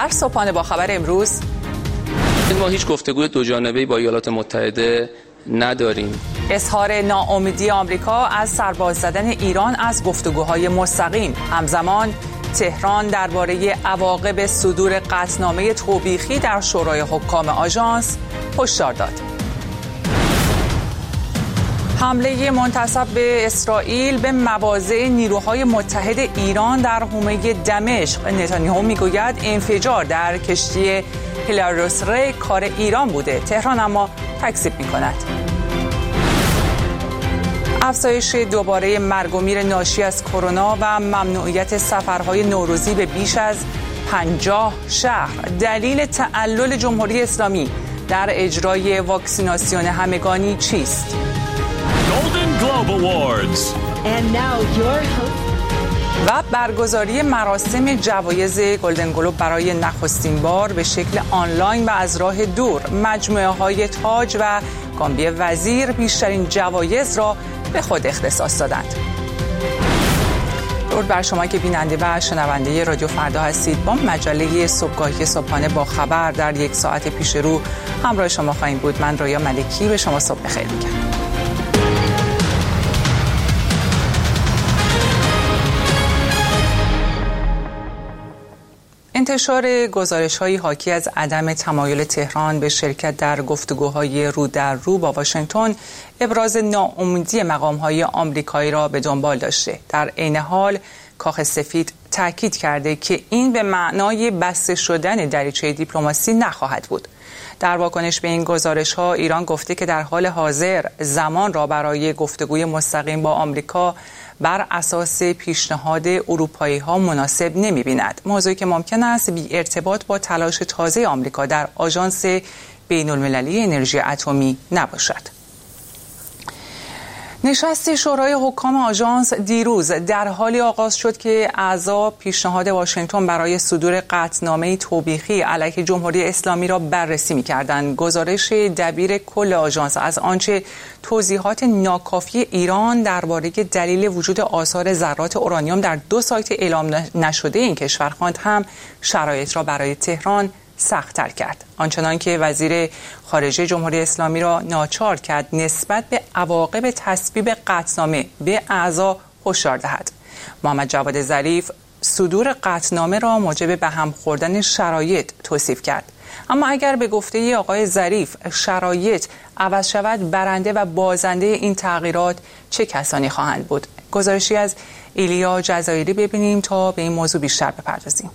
در صبحانه با خبر امروز ما هیچ گفتگوی دو جانبه‌ای با ایالات متحده نداریم. اظهار ناامیدی آمریکا از سرباز زدن ایران از گفتگوهای مستقیم. همزمان تهران درباره عواقب صدور قطعنامه توبیخی در شورای حکام آژانس هشدار داد. حمله منتصب به اسرائیل به مواضع نیروهای متحد ایران در حومه دمشق. نتانیاهو میگوید انفجار در کشتی هیلاریوس ری کار ایران بوده. تهران اما تکذیب میکند. افزایش دوباره مرگ و میر ناشی از کرونا و ممنوعیت سفرهای نوروزی به بیش از 50 شهر دلیل تعلل جمهوری اسلامی در اجرای واکسیناسیون همگانی چیست؟ و برگزاری مراسم جوایز گلدن گلوب برای نخستین بار به شکل آنلاین و از راه دور. مجموعه های تاج و گامبی وزیر بیشترین جوایز را به خود اختصاص دادند. درود بر شما که بیننده و شنونده رادیو فردا هستید. با مجله صبحگاهی صبحانه با خبر در یک ساعت پیش رو همراه شما خواهیم بود. من رویا ملکی به شما صبح بخیر میگم. انتشار گزارش‌های حاکی از عدم تمایل تهران به شرکت در گفتگوهای رو در رو با واشنگتن ابراز ناامیدی مقام‌های آمریکایی را به دنبال داشته. در عین حال کاخ سفید تاکید کرده که این به معنای بسته شدن دریچه دیپلماسی نخواهد بود. در واکنش به این گزارش‌ها ایران گفته که در حال حاضر زمان را برای گفتگوی مستقیم با آمریکا بر اساس پیشنهاد اروپایی‌ها مناسب نمی‌بیند. موضوعی که ممکن است بی ارتباط با تلاش تازه آمریکا در آژانس بین‌المللی انرژی اتمی نباشد. نشست شورای حکام آژانس دیروز در حالی آغاز شد که اعضا پیشنهاد واشنگتن برای صدور قطعنامه توبیخی علیه جمهوری اسلامی را بررسی می‌کردند. گزارش دبیر کل آژانس از آنچه توضیحات ناکافی ایران درباره دلیل وجود آثار ذرات اورانیوم در 2 سایت اعلام نشده این کشور خواند هم شرایط را برای تهران سخت‌تر کرد. آنچنان که وزیر خارجه جمهوری اسلامی را ناچار کرد نسبت به عواقب تصویب قطعنامه به اعضا هشدار دهد. محمد جواد ظریف صدور قطعنامه را موجب به هم خوردن شرایط توصیف کرد. اما اگر به گفته آقای ظریف شرایط عوض شود برنده و بازنده این تغییرات چه کسانی خواهند بود؟ گزارشی از ایلیا جزایری ببینیم تا به این موضوع بیشتر بپردازیم.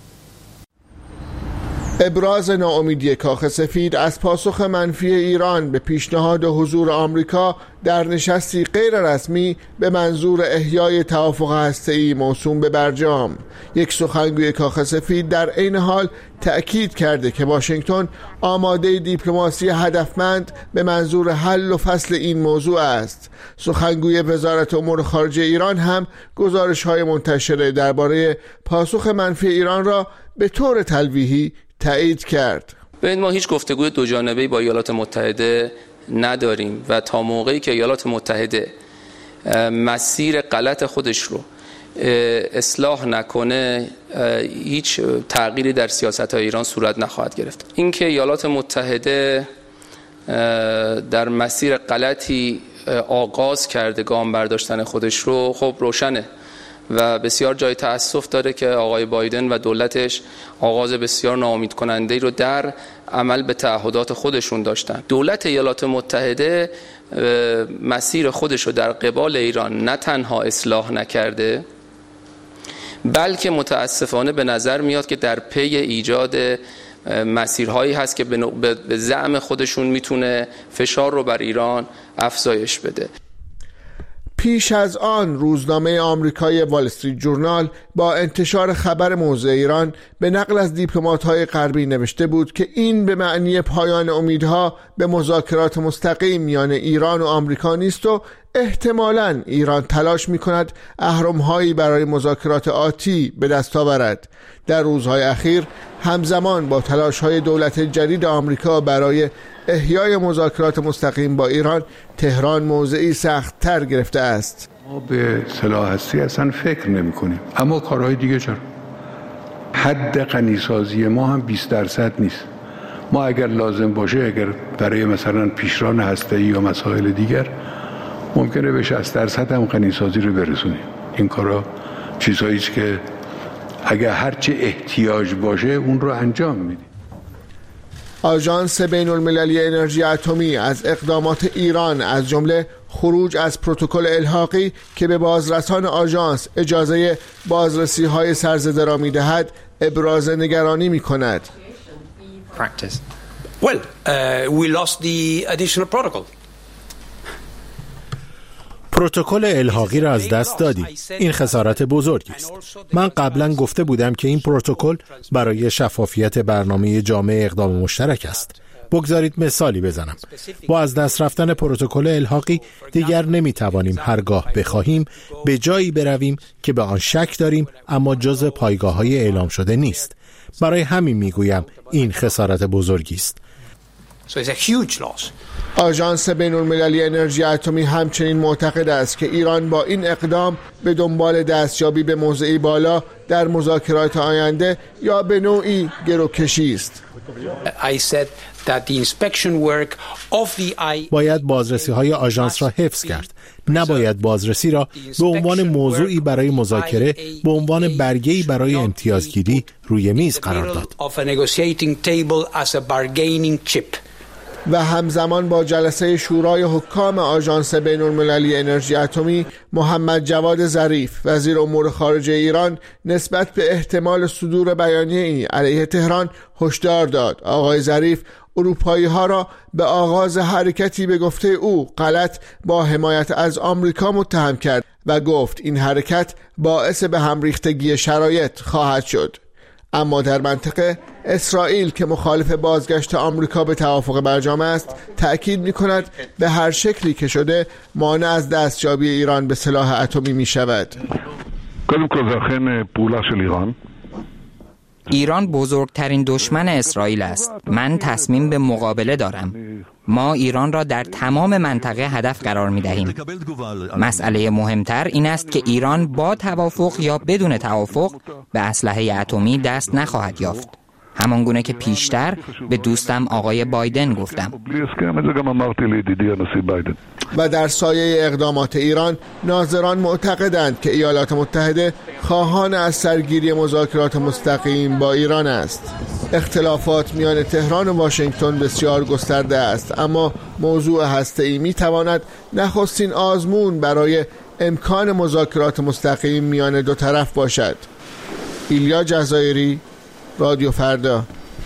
ابراز ناامیدی کاخ سفید از پاسخ منفی ایران به پیشنهاد حضور آمریکا در نشستی غیر رسمی به منظور احیای توافق هسته‌ای موسوم به برجام. یک سخنگوی کاخ سفید در عین حال تأکید کرده که واشنگتن آماده دیپلماسی هدفمند به منظور حل و فصل این موضوع است. سخنگوی وزارت امور خارجه ایران هم گزارش‌های منتشره درباره پاسخ منفی ایران را به طور تلویحی تایید کرد. ببینید ما هیچ گفتگوی دو جانبه‌ای با ایالات متحده نداریم و تا موقعی که ایالات متحده مسیر غلط خودش رو اصلاح نکنه هیچ تغییری در سیاست‌های ایران صورت نخواهد گرفت. اینکه ایالات متحده در مسیر غلطی آغاز کرده گام برداشتن خودش رو خب روشنه و بسیار جای تأسف داره که آقای بایدن و دولتش آغاز بسیار ناامید کننده رو در عمل به تعهدات خودشون داشتن. دولت ایالات متحده مسیر خودش رو در قبال ایران نه تنها اصلاح نکرده بلکه متاسفانه به نظر میاد که در پی ایجاد مسیرهایی هست که به زعم خودشون میتونه فشار رو بر ایران افزایش بده. پیش از آن روزنامه آمریکایی وال استریت جورنال با انتشار خبر موضع ایران به نقل از دیپلمات‌های غربی نوشته بود که این به معنی پایان امیدها به مذاکرات مستقیم میان ایران و آمریکا نیست و احتمالاً ایران تلاش می‌کند اهرم‌هایی برای مذاکرات آتی به دست آورد. در روزهای اخیر همزمان با تلاش‌های دولت جدید آمریکا برای احیای مذاکرات مستقیم با ایران، تهران موضعی سخت‌تر گرفته است. ما به سلاح هستی اصلا فکر نمی‌کنیم، اما کارهای دیگه چرا؟ حد غنیسازی ما هم 20% نیست. ما اگر لازم باشه، اگر برای مثلا پیشران هسته‌ای یا مسائل دیگر ممکنه به 60% هم غنیسازی رو برسونیم. این کارا چیزهایی است که اگر هرچه احتیاج باشه اون رو انجام میدیم. آژانس بین‌المللی انرژی اتمی از اقدامات ایران از جمله خروج از پروتکل الحاقی که به بازرسان آژانس اجازه بازرسی‌های سرزده را می‌دهد ابراز نگرانی می‌کند. We lost the additional protocol. پروتکل الحاقی را از دست دادیم. این خسارت بزرگی است. من قبلا گفته بودم که این پروتکل برای شفافیت برنامه جامع اقدام مشترک است. بگذارید مثالی بزنم. با از دست رفتن پروتکل الحاقی دیگر نمیتوانیم هرگاه بخواهیم به جایی برویم که به آن شک داریم اما جزء پایگاه‌های اعلام شده نیست. برای همین میگویم این خسارت بزرگی است. آژانس بین‌المللی انرژی اتمی همچنین معتقد است که ایران با این اقدام به دنبال دستیابی به موضعی بالا در مذاکرات آینده یا به نوعی گروکشی است. باید بازرسی‌های آژانس را حفظ کرد. نباید بازرسی را به عنوان موضوعی برای مذاکره، به عنوان برگه‌ای برای امتیازگیری روی میز قرار داد. و همزمان با جلسه شورای حکام آژانس بین‌المللی انرژی اتمی، محمد جواد ظریف وزیر امور خارجه ایران نسبت به احتمال صدور بیانیه‌ای علیه تهران هشدار داد. آقای ظریف اروپایی‌ها را به آغاز حرکتی به گفته او غلط با حمایت از آمریکا متهم کرد و گفت این حرکت باعث به هم ریختگی شرایط خواهد شد. اما در منطقه اسرائیل که مخالف بازگشت آمریکا به توافق برجام است تأکید می‌کند به هر شکلی که شده مانع از دستیابی ایران به سلاح اتمی می‌شود. ایران بزرگترین دشمن اسرائیل است. من تصمیم به مقابله دارم. ما ایران را در تمام منطقه هدف قرار می دهیم. مسئله مهمتر این است که ایران با توافق یا بدون توافق به اسلحه اتمی دست نخواهد یافت. همان گونه که پیشتر به دوستم آقای بایدن گفتم. و در سایه اقدامات ایران، ناظران معتقدند که ایالات متحده خواهان از سرگیری مذاکرات مستقیم با ایران است. اختلافات میان تهران و واشنگتن بسیار گسترده است، اما موضوع هسته‌ای میتواند نخستین آزمون برای امکان مذاکرات مستقیم میان دو طرف باشد. ایلیا جزایری، رادیو فردا.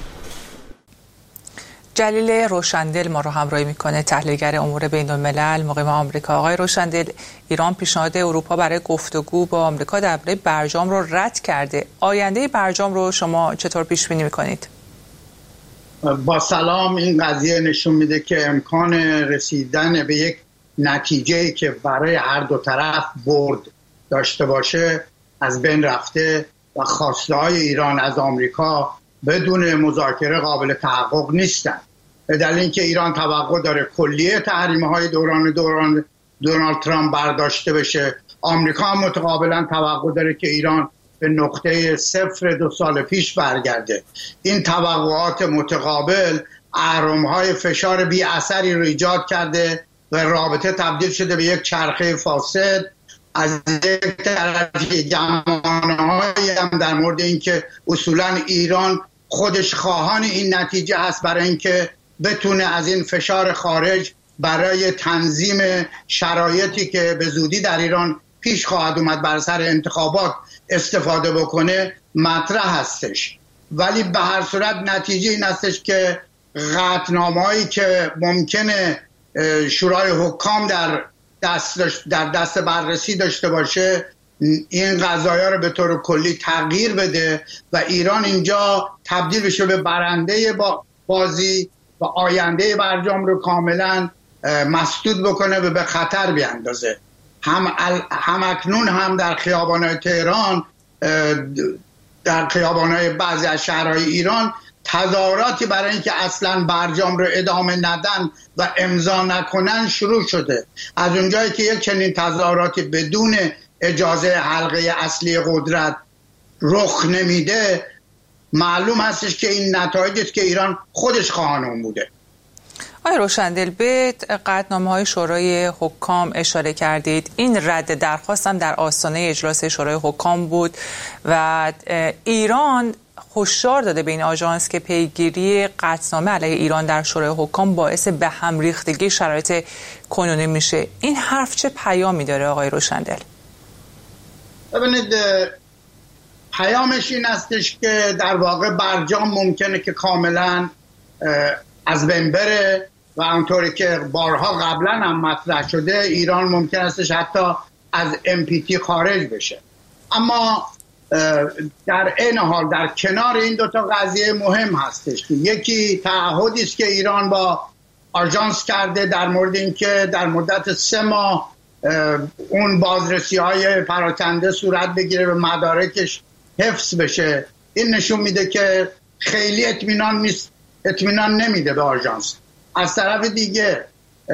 جلیل روشندل ما رو همراهی میکنه، تحلیلگر امور بین الملل مقیم آمریکا. آقای روشندل، ایران پیشنهاد اروپا برای گفتگو با آمریکا درباره برجام رو رد کرده. آینده برجام رو شما چطور پیش بینی میکنید؟ با سلام، این قضیه نشون میده که امکان رسیدن به یک نتیجه که برای هر دو طرف برد داشته باشه از بین رفته و خواسته های ایران از آمریکا بدون مذاکره قابل تحقق نیستند. به دلیل اینکه ایران توقع داره کلیه تحریم‌های دوران دونالد ترامپ برداشته بشه، آمریکا هم متقابلا توقع داره که ایران به نقطه صفر 2 سال پیش برگرده. این توقعات متقابل اهرم‌های فشار بی اثری رو ایجاد کرده و رابطه تبدیل شده به یک چرخه فاسد. از یک طرف گمانه‌هایی هم در مورد اینکه اصولاً ایران خودش خواهان این نتیجه هست برای اینکه بتونه از این فشار خارج برای تنظیم شرایطی که به زودی در ایران پیش خواهد اومد بر سر انتخابات استفاده بکنه مطرح هستش. ولی به هر صورت نتیجه این هستش که قطعنامه‌هایی که ممکنه شورای حکام در دست بررسی داشته باشه این قضایا رو به طور کلی تغییر بده و ایران اینجا تبدیل بشه به برنده بازی و آینده برجام رو کاملا مسدود بکنه و به خطر بیاندازه. هم اکنون هم در خیابان‌های تهران، در خیابان‌های بعضی از شهرهای ایران تظاهراتی برای اینکه اصلا برجام رو ادامه ندن و امضا نکنن شروع شده. از اونجایی که یک چنین تظاهراتی بدون اجازه حلقه اصلی قدرت رخ نمیده، معلوم هستش که این نتایجی است که ایران خودش خواهان اون بوده. آقای روشندل، به قطعنامه‌های شورای حکام اشاره کردید. این رد درخواست هم در آستانه اجلاس شورای حکام بود و ایران هشدار داده به این آژانس که پیگیری قطعنامه علیه ایران در شورای حکام باعث به هم ریختگی شرایط کنونی میشه. این حرف چه پیامی داره آقای روشندل؟ ببینید، پیامش این استش که در واقع برجام ممکنه که کاملا از بین بره و اونطوری که بارها قبلا هم مطرح شده ایران ممکن استش حتی از NPT خارج بشه. اما در این حال در کنار این دوتا قضیه مهم هستش که یکی تعهدی است که ایران با آژانس کرده در مورد اینکه در مدت 3 ماه اون بازرسی‌های پراکنده صورت بگیره و مدارکش حفظ بشه. این نشون میده که خیلی اطمینان نمیده به آژانس. از طرف دیگه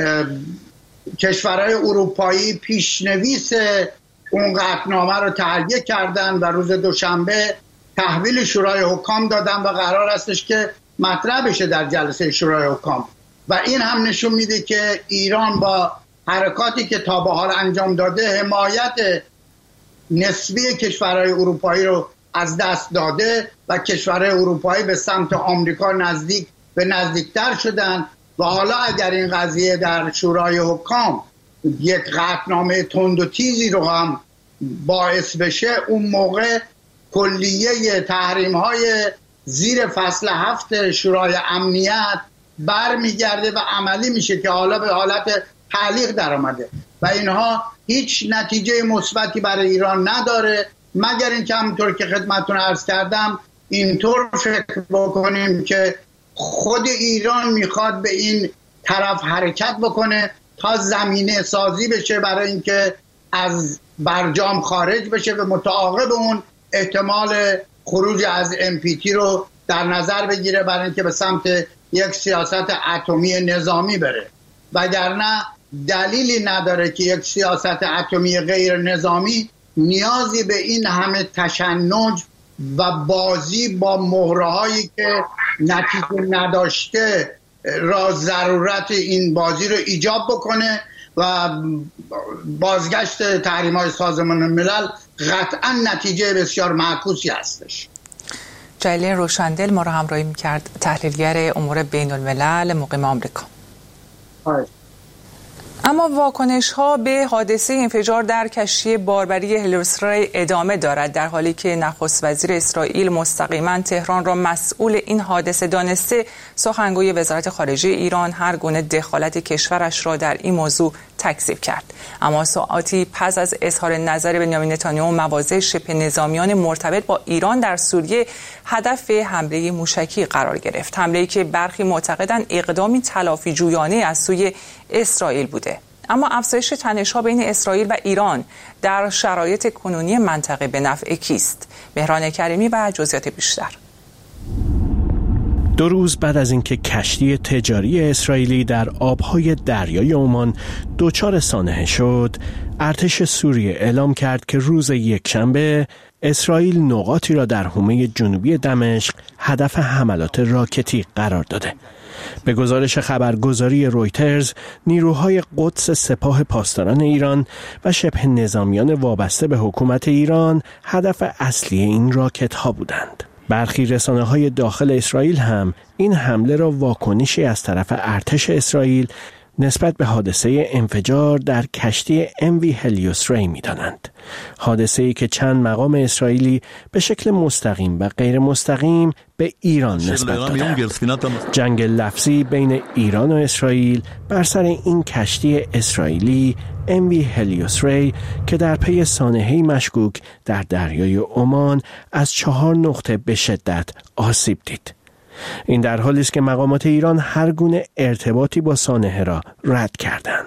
کشورهای اروپایی پیشنویس اون قطعنامه رو تهیه کردن و روز دوشنبه تحویل شورای حکام دادن و قرار استش که مطرح بشه در جلسه شورای حکام. و این هم نشون میده که ایران با حرکاتی که تا به حال انجام داده حمایت نسبی کشورهای اروپایی رو از دست داده و کشورهای اروپایی به سمت آمریکا نزدیکتر شدن و حالا اگر این قضیه در شورای حکام یک قطعنامه تند و تیزی رو هم باعث بشه، اون موقع کلیه تحریم‌های زیر فصل 7 شورای امنیت برمیگرده و عملی میشه که حالا به حالت تعلیق در آمده و اینها هیچ نتیجه مثبتی برای ایران نداره، مگر اینکه همونطور که خدمتتون عرض کردم اینطور فکر بکنیم که خود ایران میخواد به این طرف حرکت بکنه تا زمینه سازی بشه برای اینکه از برجام خارج بشه و متعاقب اون احتمال خروج از NPT رو در نظر بگیره برای اینکه به سمت یک سیاست اتمی نظامی بره. وگرنه دلیلی نداره که یک سیاست اتمی غیر نظامی نیازی به این همه تشنج و بازی با مهرهایی که نتیجه نداشته را ضرورت این بازی رو ایجاب بکنه و بازگشت تحریم‌های سازمان ملل قطعا نتیجه بسیار معکوسی هستش. جلیل روشندل ما رو همراهی می‌کرد، تحلیلگر امور بین الملل مقیم آمریکا. اما واکنش‌ها به حادثه انفجار در کشتی باربری هلیوسری ادامه دارد، در حالی که نخست وزیر اسرائیل مستقیما تهران را مسئول این حادثه دانسته. سخنگوی وزارت خارجه ایران هر گونه دخالت کشورش را در این موضوع تکذیب کرد. اما ساعاتی پس از اظهار نظر بنیامین نتانیاهو، مواضع شبه نظامیان مرتبط با ایران در سوریه هدف حمله موشکی قرار گرفت، حمله‌ای که برخی معتقدند اقدامی تلافی جویانه از سوی اسرائیل بوده. اما افزایش تنش‌ها بین اسرائیل و ایران در شرایط کنونی منطقه به نفع کیست؟ مهران کریمی و جزئیات بیشتر. 2 روز بعد از اینکه کشتی تجاری اسرائیلی در آبهای دریای عمان دچار سانحه شد، ارتش سوریه اعلام کرد که روز یکشنبه اسرائیل نقاطی را در حومه جنوبی دمشق هدف حملات راکتی قرار داده. به گزارش خبرگزاری رویترز، نیروهای قدس سپاه پاسداران ایران و شبه نظامیان وابسته به حکومت ایران هدف اصلی این راکت ها بودند. برخی رسانه‌های داخل اسرائیل هم این حمله را واکنشی از طرف ارتش اسرائیل نسبت به حادثه انفجار در کشتی MV هلیوسری می‌دانند. حادثه‌ای که چند مقام اسرائیلی به شکل مستقیم و غیر مستقیم به ایران نسبت دادند. جنگ لفظی بین ایران و اسرائیل بر سر این کشتی اسرائیلی MV هلیوسری که در پی سانحه‌ای مشکوک در دریای عمان از 4 نقطه به شدت آسیب دید. این در حالی است که مقامات ایران هر گونه ارتباطی با سانحه را رد کردند.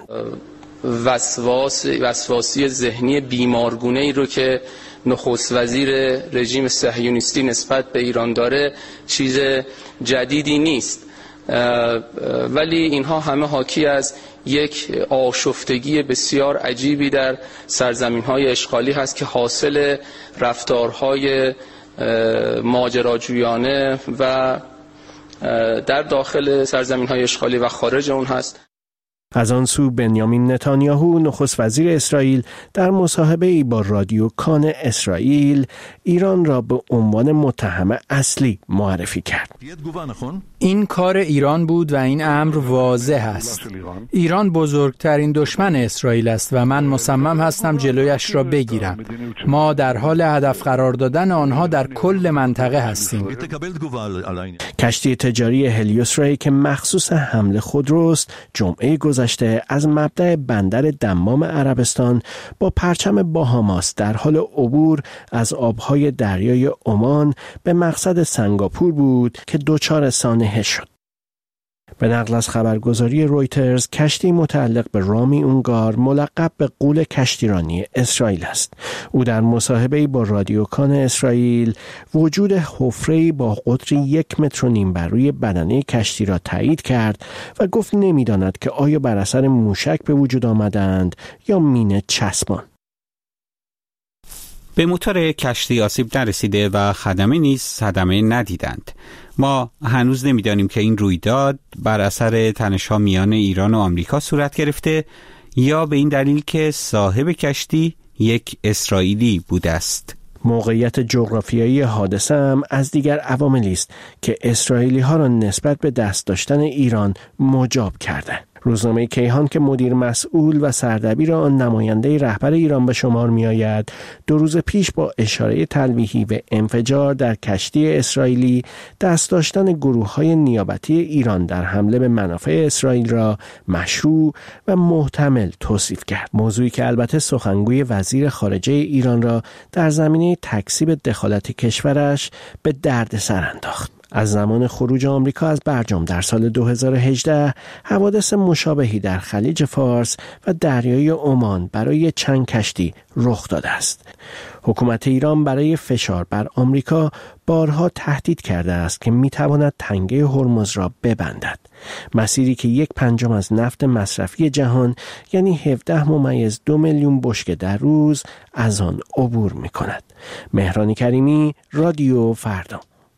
وسواسی ذهنی بیمارگونه‌ای رو که نخست وزیر رژیم صهیونیستی نسبت به ایران داره چیز جدیدی نیست، ولی اینها همه حاکی از یک آشفتگی بسیار عجیبی در سرزمین‌های اشغالی هست که حاصل رفتارهای ماجراجویانه و در داخل سرزمین‌های اشغالی و خارج اون هست. از آن سو بنیامین نتانیاهو نخست وزیر اسرائیل در مصاحبه‌ای با رادیو کان اسرائیل ایران را به عنوان متهم اصلی معرفی کرد. این کار ایران بود و این امر واضح است. ایران بزرگترین دشمن اسرائیل است و من مصمم هستم جلویش را بگیرم. ما در حال هدف قرار دادن آنها در کل منطقه هستیم. کشتی تجاری هلیوس ری که مخصوص حمل خودروست جمعه گذشته از مبدأ بندر دمام عربستان با پرچم باهاماس در حال عبور از آبهای دریای عمان به مقصد سنگاپور بود که دچار سانحه شد. به نقل از خبرگزاری رویترز کشتی متعلق به رامی اونگار ملقب به غول کشتیرانی اسرائیل است. او در مصاحبه‌ای با رادیو کان اسرائیل وجود حفره‌ای با قطری 1.5 متر بر روی بدنه کشتی را تایید کرد و گفت نمی‌داند که آیا بر اثر موشک به وجود آمدند یا مین چسبان. به موتور کشتی آسیب نرسیده و خدمه نیز صدمه ندیدند. ما هنوز نمیدانیم که این رویداد بر اثر تنش‌ها میان ایران و آمریکا صورت گرفته یا به این دلیل که صاحب کشتی یک اسرائیلی بوده است. موقعیت جغرافیایی حادثه هم از دیگر عواملی است که اسرائیلی ها را نسبت به دست داشتن ایران مجاب کرده. روزنامه کیهان که مدیر مسئول و سردبیر آن نماینده رهبر ایران به شمار می آید 2 روز پیش با اشاره تلویحی به انفجار در کشتی اسرائیلی دست داشتن گروه‌های نیابتی ایران در حمله به منافع اسرائیل را مشروع و محتمل توصیف کرد. موضوعی که البته سخنگوی وزیر خارجه ایران را در زمینه تکذیب دخالت کشورش به دردسر انداخت. از زمان خروج آمریکا از برجام در سال 2018 حوادث مشابهی در خلیج فارس و دریای عمان برای چند کشتی رخ داده است. حکومت ایران برای فشار بر آمریکا بارها تهدید کرده است که میتواند تنگه هرمز را ببندد. مسیری که 1/5 از نفت مصرفی جهان یعنی 17.2 میلیون بشکه در روز از آن عبور میکند. مهران کریمی، رادیو فردا.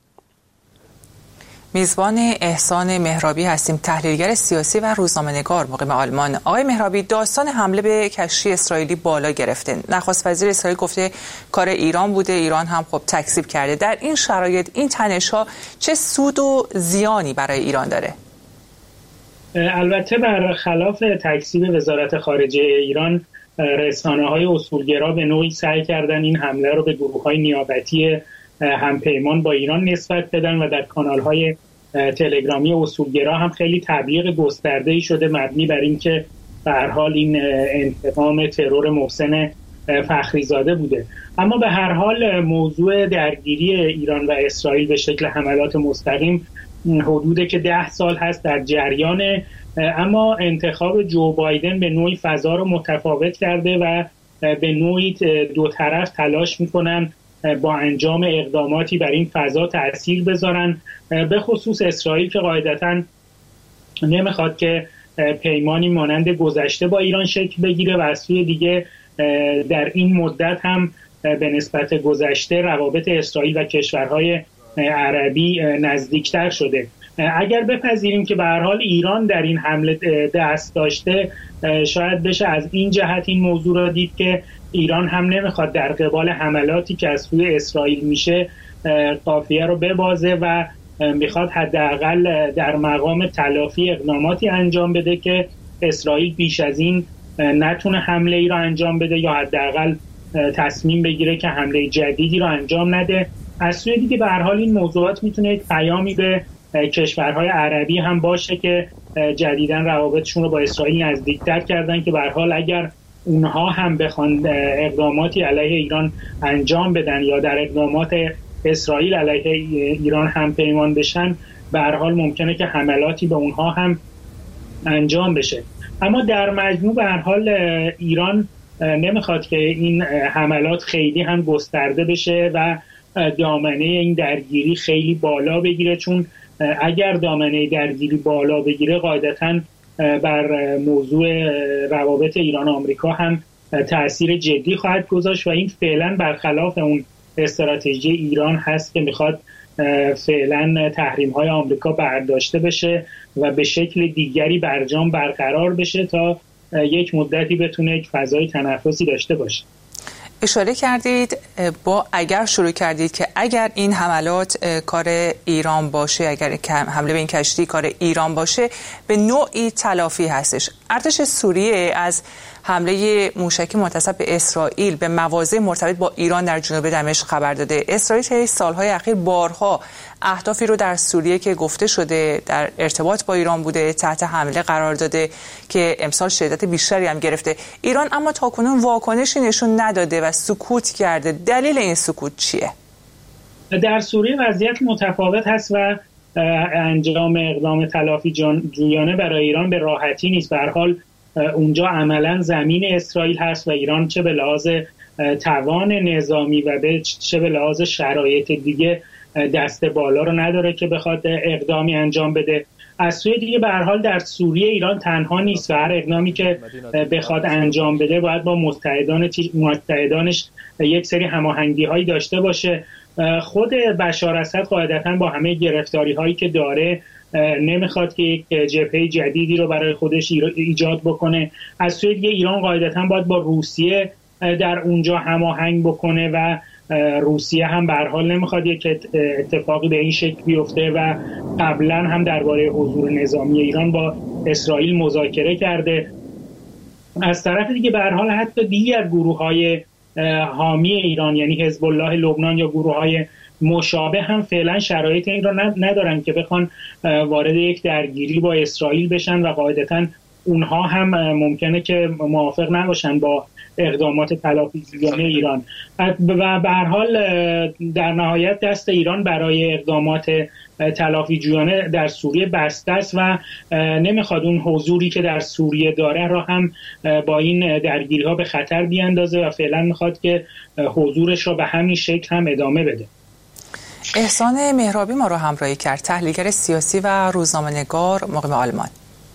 میزبان احسان مهرابی هستیم، تحلیلگر سیاسی و روزنامه‌نگار مقیم آلمان. آقای مهرابی، داستان حمله به کشتی اسرائیلی بالا گرفته. نخست وزیر اسرائیل گفته کار ایران بوده، ایران هم خب تکذیب کرده. در این شرایط این تنش‌ها چه سود و زیانی برای ایران داره؟ البته برخلاف تکذیب وزارت خارجه ایران، رسانه‌های اصولگرا به نوعی سعی کردن این حمله رو به گروه‌های نیابتی همپیمان با ایران نسبت بدن و در کانال‌های تلگرامی اصولگرا هم خیلی تبلیغ گسترده‌ای شده مبنی بر این که به هر حال این انتقام ترور محسن فخریزاده بوده. اما به هر حال موضوع درگیری ایران و اسرائیل به شکل حملات مستقیم حدود که 10 سال هست در جریانه، اما انتخاب جو بایدن به نوعی فضا رو متفاوت کرده و به نوعی دو طرف تلاش میکنن با انجام اقداماتی بر این فضا تأثیر بذارن، به خصوص اسرائیل که قاعدتاً نمیخواد که پیمانی مانند گذشته با ایران شکل بگیره و از سوی دیگه در این مدت هم به نسبت گذشته روابط اسرائیل و کشورهای عربی نزدیکتر شده. اگر بپذیریم که به هر حال ایران در این حمله دست داشته، شاید بشه از این جهت این موضوع را دید که ایران هم نمیخواد در قبال حملاتی که از سوی اسرائیل میشه قافیه رو ببازه و میخواد حداقل در مقام تلافی اقداماتی انجام بده که اسرائیل بیش از این نتونه حمله ای رو انجام بده یا حداقل تصمیم بگیره که حمله جدیدی رو انجام نده. از سوی دیگه به هر حال این موضوعات میتونه یک پیامی به کشورهای عربی هم باشه که جدیداً روابطشون رو با اسرائیل نزدیکتر کردن که به هر حال اگر اونها هم بخوان اقداماتی علیه ایران انجام بدن یا در اقدامات اسرائیل علیه ایران هم پیمان بشن، به هر حال ممکنه که حملاتی به اونها هم انجام بشه. اما در مجموع به هر حال ایران نمیخواد که این حملات خیلی هم گسترده بشه و دامنه این درگیری خیلی بالا بگیره، چون اگر دامنه درگیری بالا بگیره قاعدتاً بر موضوع روابط ایران و آمریکا هم تأثیر جدی خواهد گذاشت و این فعلا برخلاف اون استراتژی ایران هست که میخواد فعلا تحریم‌های آمریکا برداشته بشه و به شکل دیگری برجام برقرار بشه تا یک مدتی بتونه یک فضای تنفسی داشته باشه. اشاره کردید اگر شروع کردید که اگر این حملات کار ایران باشه، اگر حمله به این کشتی کار ایران باشه، به نوعی تلافی هستش. ارتش سوریه از حمله موشکی منتسب به اسرائیل به مواضع مرتبط با ایران در جنوب دمشق خبر داده. اسرائیل طی سالهای اخیر بارها اهدافی رو در سوریه که گفته شده در ارتباط با ایران بوده تحت حمله قرار داده که امسال شدت بیشتری هم گرفته. ایران اما تاکنون واکنشی نشون نداده و سکوت کرده. دلیل این سکوت چیه؟ در سوریه وضعیت متفاوت هست و انجام اقدام تلافی جویانه برای ایران به راحتی نیست. به هر حال اونجا عملا زمین اسرائیل هست و ایران چه به لحاظ توان نظامی و چه به لحاظ شرایط دیگه دست بالا رو نداره که بخواد اقدامی انجام بده. از سوی دیگه به هر حال در سوریه ایران تنها نیست و هر اقدامی که بخواد انجام بده باید با متحدانش یک سری هماهنگی هایی داشته باشه. خود بشار اسد قاعدتاً با همه گرفتاری هایی که داره نمیخواد که یک جبهه جدیدی رو برای خودش ایجاد بکنه. از سوی دیگه ایران قاعدتاً باید با روسیه در اونجا هماهنگ بکنه و روسیه هم به هر حال نمیخواد یک اتفاقی به این شکل بیفته و قبلا هم درباره حضور نظامی ایران با اسرائیل مذاکره کرده. از طرف دیگه به هر حال حتی دیگر گروه‌های حامی ایران یعنی حزب الله لبنان یا گروه‌های مشابه هم فعلا شرایط این را ندارن که بخوان وارد یک درگیری با اسرائیل بشن و قاعدتاً اونها هم ممکنه که موافق نباشن با اقدامات تلافی‌جویانه ایران و به هر حال در نهایت دست ایران برای اقدامات تلافی‌جویانه در سوریه بسته است و نمیخواد اون حضوری که در سوریه داره را هم با این درگیری‌ها به خطر بیاندازه و فعلا میخواد که حضورش را به همین شکل هم ادامه بده. احسان مهرابی ما رو همراهی کرد، تحلیلگر سیاسی و روزنامه‌نگار مقیم آلمان.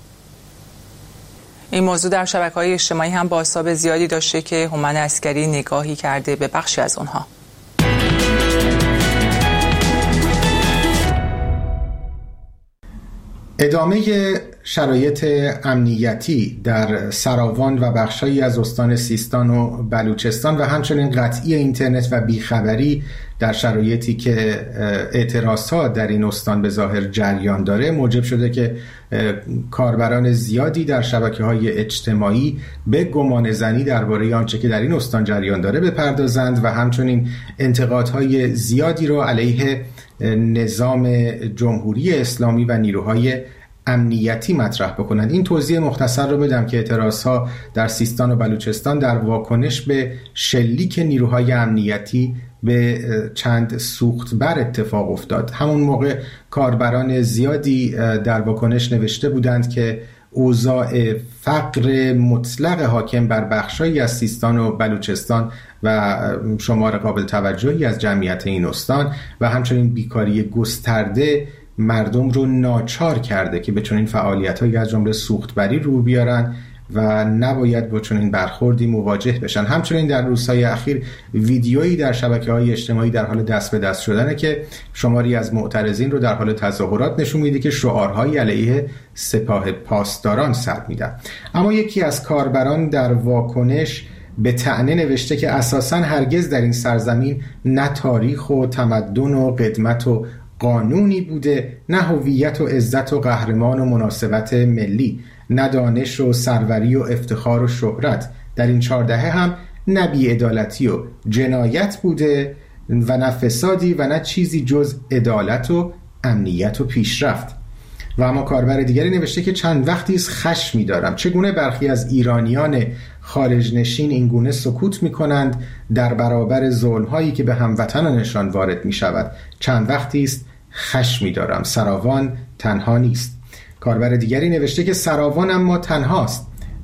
این موضوع در شبکه‌های اجتماعی هم بازتاب زیادی داشته که هومن عسکری نگاهی کرده به بخشی از اونها. ادامه شرایط امنیتی در سراوان و بخشایی از استان سیستان و بلوچستان و همچنین قطعی اینترنت و بیخبری در شرایطی که اعتراضها در این استان به ظاهر جریان داره موجب شده که کاربران زیادی در شبکه‌های اجتماعی به گمانه‌زنی درباره آنچه که در این استان جریان داره بپردازند و همچنین انتقادهای زیادی رو علیه نظام جمهوری اسلامی و نیروهای امنیتی مطرح بکنند. این توضیح مختصر رو بدم که اعتراضها در سیستان و بلوچستان در واکنش به شلیک نیروهای امنیتی به چند سوختبر اتفاق افتاد. همون موقع کاربران زیادی در واکنش نوشته بودند که اوضاع فقر مطلق حاکم بر بخشایی از سیستان و بلوچستان و شمار قابل توجهی از جمعیت این استان و همچنین بیکاری گسترده مردم رو ناچار کرده که به چنین فعالیت‌هایی از جمله سوختبری رو بیارن و نباید با چنین برخوردی مواجه بشن. همچنین در روزهای اخیر ویدیویی در شبکه‌های اجتماعی در حال دست به دست شدنه که شماری از معترضین رو در حال تظاهرات نشون میده که شعارهایی علیه سپاه پاسداران سر میدن. اما یکی از کاربران در واکنش به طعنه نوشته که اساساً هرگز در این سرزمین نه تاریخ و تمدن و قدمت و قانونی بوده، نه هویت و عزت و قهرمان و مناسبت ملی، نه دانش و سروری و افتخار و شهرت. در این 4 دهه هم نه بی‌عدالتی و جنایت بوده و نه فسادی و نه چیزی جز عدالت و امنیت و پیشرفت. و اما کاربر دیگری نوشته که چند وقتی است خشمی دارم چگونه برخی از ایرانیان خارج نشین این گونه سکوت می کنند در برابر ظلم‌هایی که به هموطنانشان وارد می شود. چند وقتی است خشمی دارم، سراوان تنها نیست. کاربر دیگری نوشته که سراوان اما تنهاست،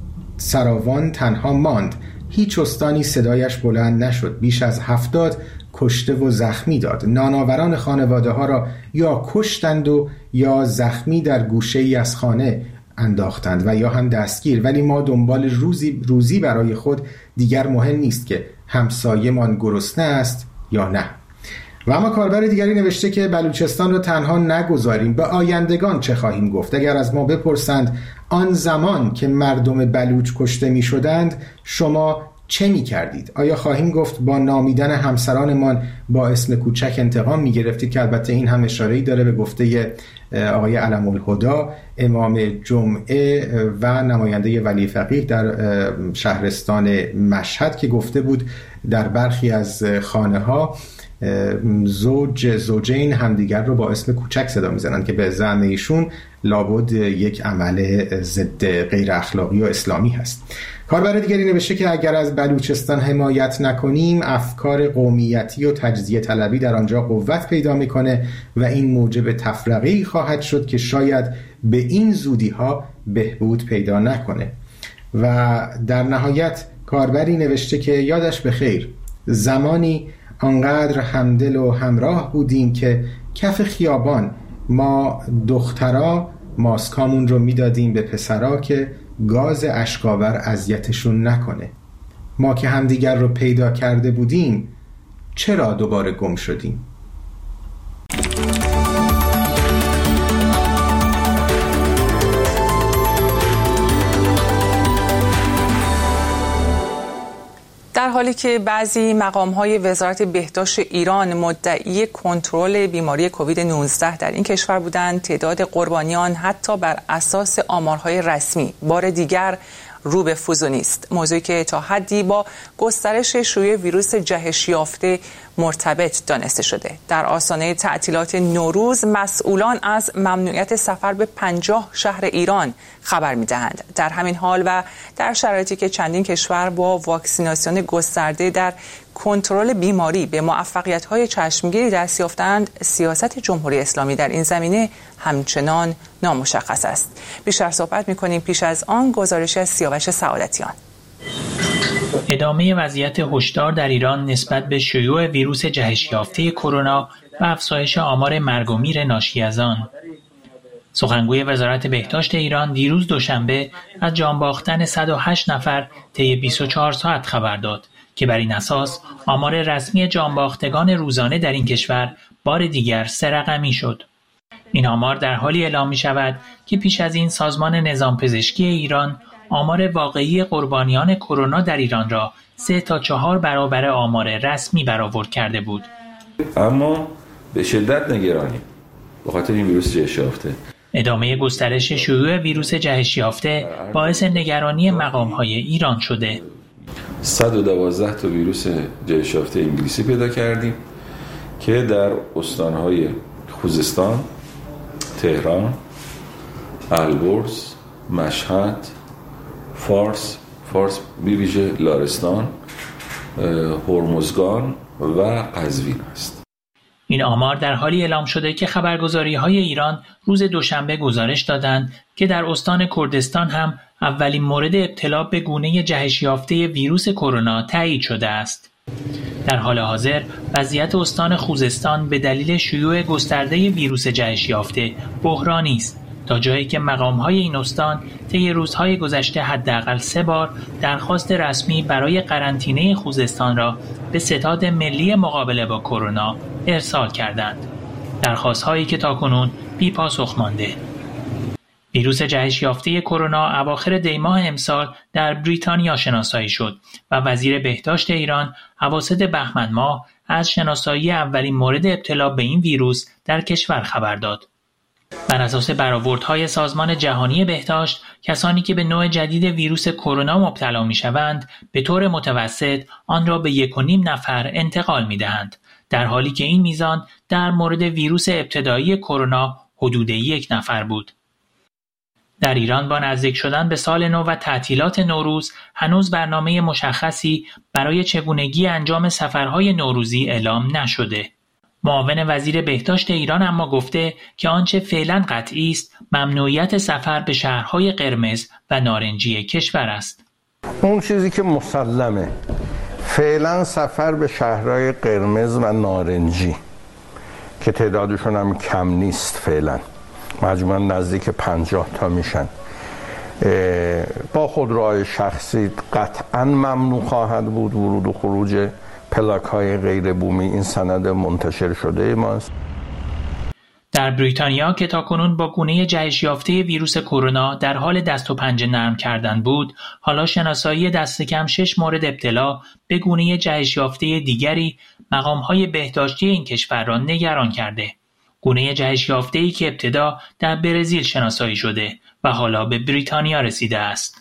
سراوان تنها ماند، هیچ استانی صدایش بلند نشد، بیش از 70 کشته و زخمی داد. ناناوران خانواده ها را یا کشتند و یا زخمی در گوشه ای از خانه انداختند و یا هم دستگیر. ولی ما دنبال روزی برای خود دیگر مهم نیست که همسایه من گرسنه است یا نه. و اما کاربر دیگری نوشته که بلوچستان را تنها نگذاریم، به آیندگان چه خواهیم گفت؟ اگر از ما بپرسند آن زمان که مردم بلوچ کشته می شدند شما چه می کردید؟ آیا خواهیم گفت با نامیدن همسرانمان با اسم کوچک انتقام می گرفتید؟ که البته این هم اشاره‌ای داره به گفته آقای علم الهدا، امام جمعه و نماینده ولی فقیه در شهرستان مشهد، که گفته بود در برخی از خانه ها زوجین همدیگر رو با اسم کوچک صدا میزنن که به زعم ایشون لابد یک عمل ضد غیر اخلاقی و اسلامی هست. کاربر دیگری نوشته که اگر از بلوچستان حمایت نکنیم افکار قومیتی و تجزیه طلبی در آنجا قوت پیدا میکنه و این موجب تفرقه‌ای خواهد شد که شاید به این زودی ها بهبود پیدا نکنه. و در نهایت کاربری نوشته که یادش بخیر زمانی آنقدر همدل و همراه بودیم که کف خیابان ما دخترا ماسکامون رو میدادیم به پسرا که گاز اشکاور اذیتشون نکنه. ما که همدیگر رو پیدا کرده بودیم چرا دوباره گم شدیم؟ در حالی که بعضی مقام‌های وزارت بهداشت ایران مدعی کنترل بیماری کووید 19 در این کشور بودند، تعداد قربانیان حتی بر اساس آمارهای رسمی بار دیگر رو به فزونی است، موضوعی که تا حدی با گسترش شیوع ویروس جهش یافته مرتبط دانسته شده. در آستانه تعطیلات نوروز مسئولان از ممنوعیت سفر به 50 شهر ایران خبر می‌دهند. در همین حال و در شرایطی که چندین کشور با واکسیناسیون گسترده در کنترل بیماری به موفقیت‌های چشمگیری دست یافتند، سیاست جمهوری اسلامی در این زمینه همچنان نامشخص است. بیشتر صحبت می‌کنیم پیش از آن گزارش از سیاوش سعادتیان. ادامه وضعیت هشدار در ایران نسبت به شیوع ویروس جهش یافته کرونا و افزایش آمار مرگ و میر ناشی از آن. سخنگوی وزارت بهداشت ایران دیروز دوشنبه از جان باختن 108 نفر طی 24 ساعت خبر داد که بر این اساس آمار رسمی جان باختگان روزانه در این کشور بار دیگر 3 رقمی شد. این آمار در حالی اعلام می شود که پیش از این سازمان نظام پزشکی ایران آمار واقعی قربانیان کرونا در ایران را 3 تا 4 برابر آمار رسمی برآورد کرده بود. اما به شدت نگرانیم به خاطر این ویروس جهش یافته. ادامه گسترش شیوع ویروس جهش یافته باعث نگرانی مقام‌های ایران شده. 112 تا ویروس جهش یافته انگلیسی پیدا کردیم که در استان‌های خوزستان، تهران، البرز، مشهد، فارس بی‌ویژه لارستان، هرمزگان و قزوین است. این آمار در حالی اعلام شده که خبرگزاری‌های ایران روز دوشنبه گزارش دادند که در استان کردستان هم اولین مورد ابتلا به گونه جهش یافته ویروس کرونا تایید شده است. در حال حاضر وضعیت استان خوزستان به دلیل شیوع گسترده ویروس جهش یافته بحرانی است، تا جایی که مقام‌های این استان طی روزهای گذشته حداقل 3 بار درخواست رسمی برای قرنطینه خوزستان را به ستاد ملی مقابله با کرونا ارسال کردند. درخواست‌هایی که تاکنون بی پاسخ مانده. ویروس جهش یافته کرونا اواخر دی ماه امسال در بریتانیا شناسایی شد و وزیر بهداشت ایران اواسط بهمن ماه از شناسایی اولین مورد ابتلا به این ویروس در کشور خبر داد. بر اساس برآوردهای سازمان جهانی بهداشت، کسانی که به نوع جدید ویروس کرونا مبتلا می‌شوند، به طور متوسط آن را به 1.5 نفر انتقال می‌دهند، در حالی که این میزان در مورد ویروس ابتدایی کرونا حدود 1 نفر بود. در ایران با نزدیک شدن به سال نو و تعطیلات نوروز، هنوز برنامه مشخصی برای چگونگی انجام سفرهای نوروزی اعلام نشده. معاون وزیر بهداشت ایران اما گفته که آنچه فعلا قطعی است ممنوعیت سفر به شهرهای قرمز و نارنجی کشور است. اون چیزی که مسلمه فعلا سفر به شهرهای قرمز و نارنجی که تعدادشون هم کم نیست، فعلا مجموعاً نزدیک 50 تا میشن، با خودروهای شخصی قطعاً ممنوع خواهد بود ورود و خروج پلاک‌های غیر بومی این سند منتشر شده ماست. در بریتانیا که تاکنون با گونه جهش یافته ویروس کرونا در حال دست و پنجه نرم کردن بود، حالا شناسایی دست کم 6 مورد ابتلا به گونه جهش یافته دیگری مقام‌های بهداشتی این کشور را نگران کرده. گونه جهش یافته‌ای که ابتدا در برزیل شناسایی شده و حالا به بریتانیا رسیده است.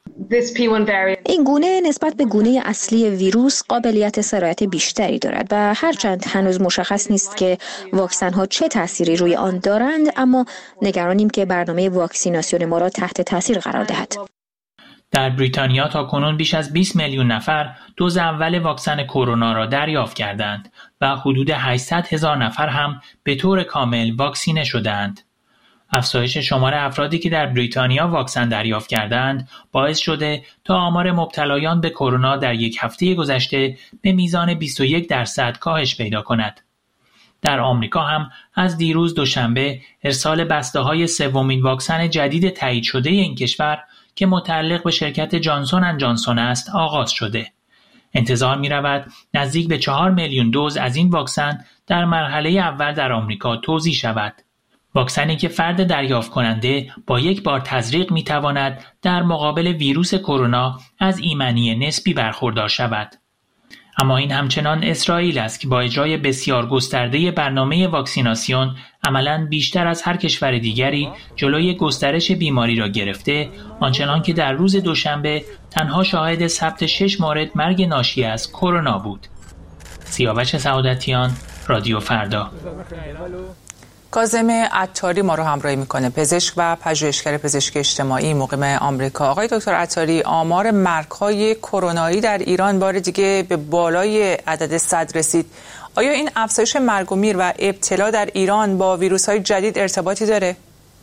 این گونه نسبت به گونه اصلی ویروس قابلیت سرایت بیشتری دارد و هرچند هنوز مشخص نیست که واکسن ها چه تأثیری روی آن دارند، اما نگرانیم که برنامه واکسیناسیون ما را تحت تاثیر قرار دهد. در بریتانیا تاکنون بیش از 20 میلیون نفر دوز اول واکسن کرونا را دریافت کردند و حدود 800,000 نفر هم به طور کامل واکسینه شدند. افزایش شمار افرادی که در بریتانیا واکسن دریافت کردند باعث شده تا آمار مبتلایان به کرونا در یک هفته گذشته به میزان 21% کاهش پیدا کند. در آمریکا هم از دیروز دوشنبه ارسال بسته‌های سومین واکسن جدید تایید شده این کشور که متعلق به شرکت جانسون اند جانسون است آغاز شده. انتظار می‌رود نزدیک به 4 میلیون دوز از این واکسن در مرحله اول در آمریکا توزیع شود. واکسنی که فرد دریافت کننده با یک بار تزریق می‌تواند در مقابل ویروس کرونا از ایمنی نسبی برخوردار شود. اما این همچنان اسرائیل است که با اجرای بسیار گسترده برنامه واکسیناسیون عملاً بیشتر از هر کشور دیگری جلوی گسترش بیماری را گرفته، آنچنان که در روز دوشنبه تنها شاهد ثبت 6 مورد مرگ ناشی از کرونا بود. سیاوش سعادتیان، رادیو فردا. کاظم عطاری ما رو همراهی میکنه، پزشک و پژوهشگر پزشکی اجتماعی مقیم آمریکا. آقای دکتر عطاری، آمار مرگ‌های کرونایی در ایران بار دیگه به بالای عدد 100 رسید. آیا این افزایش مرگ و میر و ابتلا در ایران با ویروس‌های جدید ارتباطی داره؟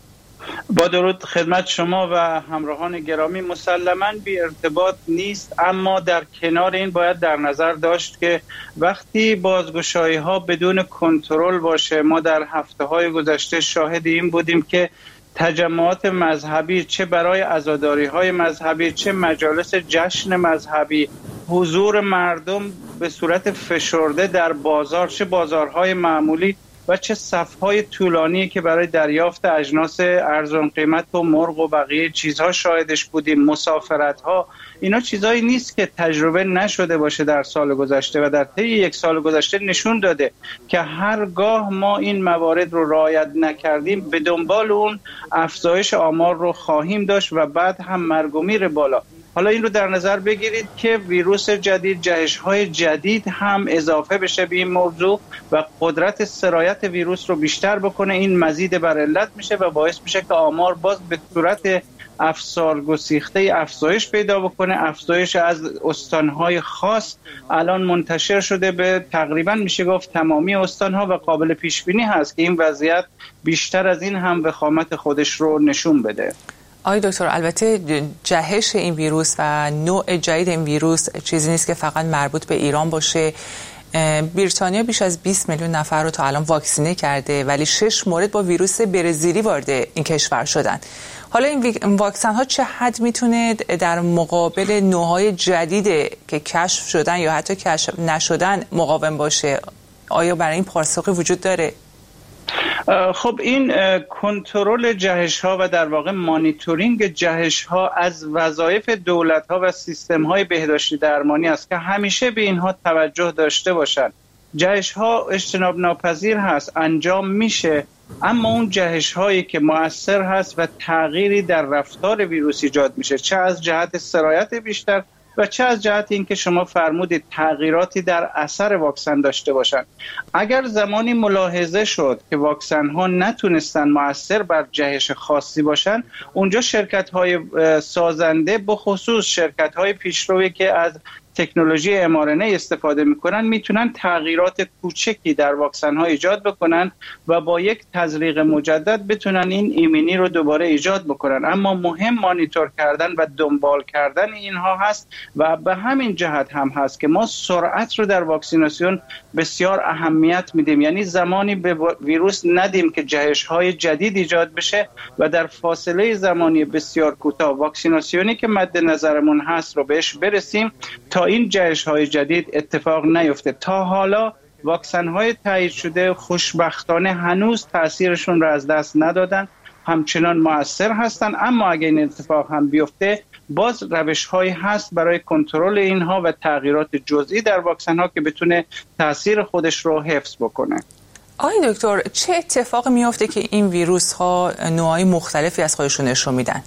با درود خدمت شما و همراهان گرامی، مسلماً بی ارتباط نیست، اما در کنار این باید در نظر داشت که وقتی بازگشایی ها بدون کنترل باشه، ما در هفته های گذشته شاهد این بودیم که تجمعات مذهبی، چه برای عزاداری های مذهبی، چه مجالس جشن مذهبی، حضور مردم به صورت فشرده در بازار، چه بازارهای معمولی و چه صفهای طولانی که برای دریافت اجناس ارزان قیمت و مرغ و بقیه چیزها شاهدش بودیم، مسافرت‌ها، اینا چیزایی نیست که تجربه نشده باشه در سال گذشته و در طی یک سال گذشته نشون داده که هرگاه ما این موارد رو رعایت نکردیم به دنبال اون افزایش آمار رو خواهیم داشت و بعد هم مرگ و میر بالا. حالا این رو در نظر بگیرید که ویروس جدید، جهش‌های جدید هم اضافه بشه به این موضوع و قدرت سرایت ویروس رو بیشتر بکنه، این مزید بر علت میشه و باعث میشه که آمار باز به صورت افسار گسیخته افزایش پیدا بکنه. افزایش از استانهای خاص الان منتشر شده به تقریبا میشه گفت تمامی استانها و قابل پیش بینی هست که این وضعیت بیشتر از این هم وخامت خودش رو نشون بده. آقای دکتر، البته جهش این ویروس و نوع جدید این ویروس چیزی نیست که فقط مربوط به ایران باشه. بریتانیا بیش از 20 میلیون نفر رو تا الان واکسینه کرده، ولی 6 مورد با ویروس برزیلی وارد این کشور شدن. حالا این واکسن ها چه حد میتونه در مقابل نوع‌های جدید که کشف شدن یا حتی کشف نشدن مقاوم باشه؟ آیا برای این پاسخی وجود داره؟ خب این کنترل جهش ها و در واقع مانیتورینگ جهش ها از وظایف دولت ها و سیستم های بهداشتی درمانی است که همیشه به اینها توجه داشته باشند. جهش ها اجتناب ناپذیر هست، انجام میشه، اما اون جهش هایی که مؤثر هست و تغییری در رفتار ویروس ایجاد میشه، چه از جهت سرایت بیشتر و چه از جهت اینکه شما فرمودید تغییراتی در اثر واکسن داشته باشند. اگر زمانی ملاحظه شد که واکسن ها نتونستن مؤثر بر جهش خاصی باشن، اونجا شرکت های سازنده، به خصوص شرکت های پیشروی که از تکنولوژی mRNA استفاده میکنن، میتونن تغییرات کوچکی در واکسن ها ایجاد بکنن و با یک تزریق مجدد بتونن این ایمنی رو دوباره ایجاد بکنن. اما مهم مانیتور کردن و دنبال کردن اینها هست و به همین جهت هم هست که ما سرعت رو در واکسیناسیون بسیار اهمیت میدیم. یعنی زمانی به ویروس ندیم که جهش های جدید ایجاد بشه و در فاصله زمانی بسیار کوتاه واکسیناسیونی که مد نظرمون هست رو بهش برسیم تا تا این جهش‌های جدید اتفاق نیفته. تا حالا واکسن‌های تایید شده خوشبختانه هنوز تأثیرشون رو از دست ندادن، همچنان مؤثر هستن، اما اگه این اتفاق هم بیفته باز روش‌هایی هست برای کنترل اینها و تغییرات جزئی در واکسن‌ها که بتونه تأثیر خودش رو حفظ بکنه. آقای دکتر، چه اتفاقی میفته که این ویروس‌ها نوع‌های مختلفی از خودشون نشون میدن؟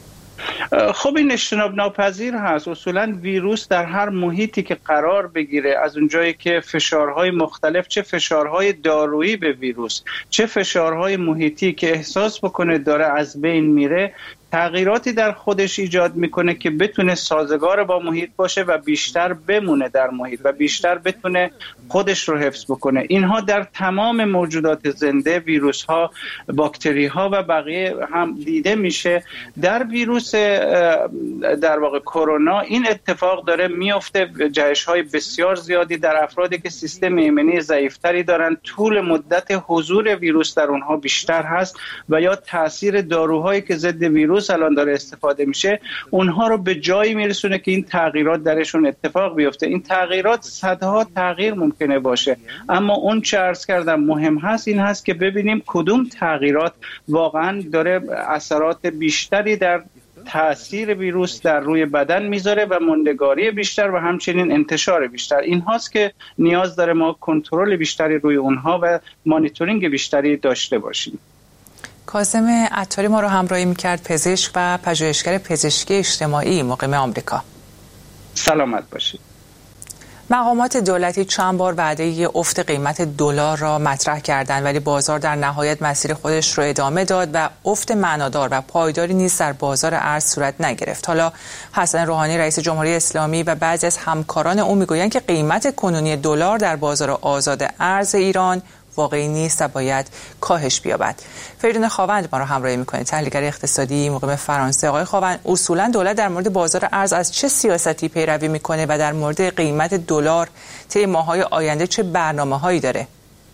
خب این اجتناب ناپذیر هست. اصولا ویروس در هر محیطی که قرار بگیره، از اونجایی که فشارهای مختلف، چه فشارهای دارویی به ویروس، چه فشارهای محیطی که احساس بکنه داره از بین میره، تغییراتی در خودش ایجاد میکنه که بتونه سازگار با محیط باشه و بیشتر بمونه در محیط و بیشتر بتونه خودش رو حفظ بکنه. اینها در تمام موجودات زنده، ویروس ها، باکتری ها و بقیه هم دیده میشه. در ویروس در واقع کرونا این اتفاق داره میفته. جهش های بسیار زیادی در افرادی که سیستم ایمنی ضعیفتری دارن، طول مدت حضور ویروس در اونها بیشتر هست و یا تاثیر داروهایی که ضد ویروس الان داره استفاده میشه اونها رو به جایی میرسونه که این تغییرات درشون اتفاق بیفته. این تغییرات صدها تغییر ممکنه باشه، اما اون چه عرض کردم مهم هست این هست که ببینیم کدوم تغییرات واقعا داره اثرات بیشتری در تأثیر ویروس در روی بدن میذاره و ماندگاری بیشتر و همچنین انتشار بیشتر. این هاست که نیاز داره ما کنترل بیشتری روی اونها و مانیتورینگ بیشتری داشته باشیم. کاظم عطاری ما رو همراهی میکرد، پزشک و پژوهشگر پزشکی اجتماعی مقیم آمریکا. سلامت باشید. مقامات دولتی چند بار وعده افت قیمت دلار را مطرح کردند، ولی بازار در نهایت مسیر خودش را ادامه داد و افت معنادار و پایداری نیز در بازار ارز صورت نگرفت. حالا حسن روحانی رئیس جمهوری اسلامی و بعضی از همکاران او میگویند که قیمت کنونی دلار در بازار آزاد ارز ایران واقعی نیست و باید کاهش بیابد. فریدون خاوند ما رو همراهی میکنه، تحلیلگر اقتصادی مقیم فرانسه. آقای خاوند، اصولا دولت در مورد بازار ارز از چه سیاستی پیروی میکنه و در مورد قیمت دلار طی ماه‌های آینده چه برنامه‌هایی داره؟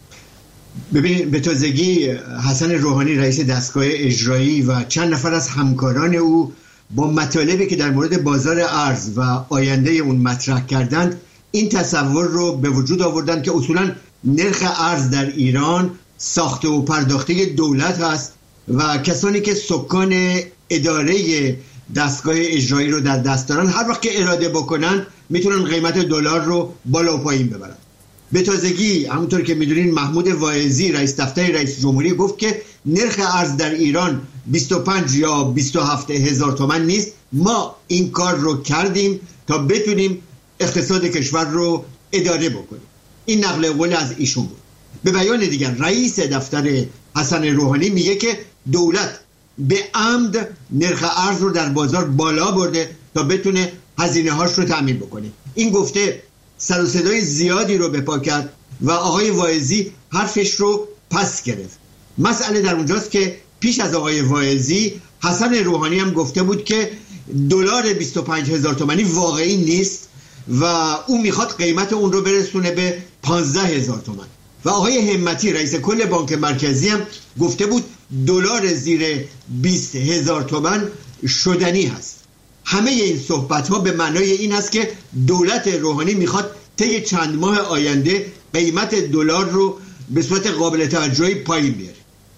ببینید، به تازگی حسن روحانی رئیس دستگاه اجرایی و چند نفر از همکاران او با مطالبی که در مورد بازار ارز و آینده اون مطرح کردند این تصور رو به وجود آوردن که اصولا نرخ ارز در ایران ساخته و پرداخته دولت هست و کسانی که سکان اداره دستگاه اجرایی رو در دست دارن هر وقت که اراده بکنن میتونن قیمت دلار رو بالا و پایین ببرن. به تازگی همونطور که میدونین محمود واعظی رئیس دفتر رئیس جمهوری گفت که نرخ ارز در ایران 25 یا 27 هزار تومان نیست. ما این کار رو کردیم تا بتونیم اقتصاد کشور رو اداره بکنیم. این نقل قول از ایشون بود. به بیان دیگر رئیس دفتر حسن روحانی میگه که دولت به عمد نرخ ارز رو در بازار بالا برده تا بتونه هزینه هاش رو تأمین بکنه. این گفته سر و صدای زیادی رو به پا کرد و آقای واعظی حرفش رو پس گرفت. مسئله در اونجاست که پیش از آقای واعظی حسن روحانی هم گفته بود که دلار 25 هزار تومانی واقعی نیست و او میخواد قیمت اون رو برسونه به 15 هزار تومان. و آقای همتی رئیس کل بانک مرکزی هم گفته بود دلار زیر 20 هزار تومان شدنی هست. همه این صحبت ها به معنای این هست که دولت روحانی میخواد طی چند ماه آینده قیمت دلار رو به صورت قابل توجهی پایین بیاره.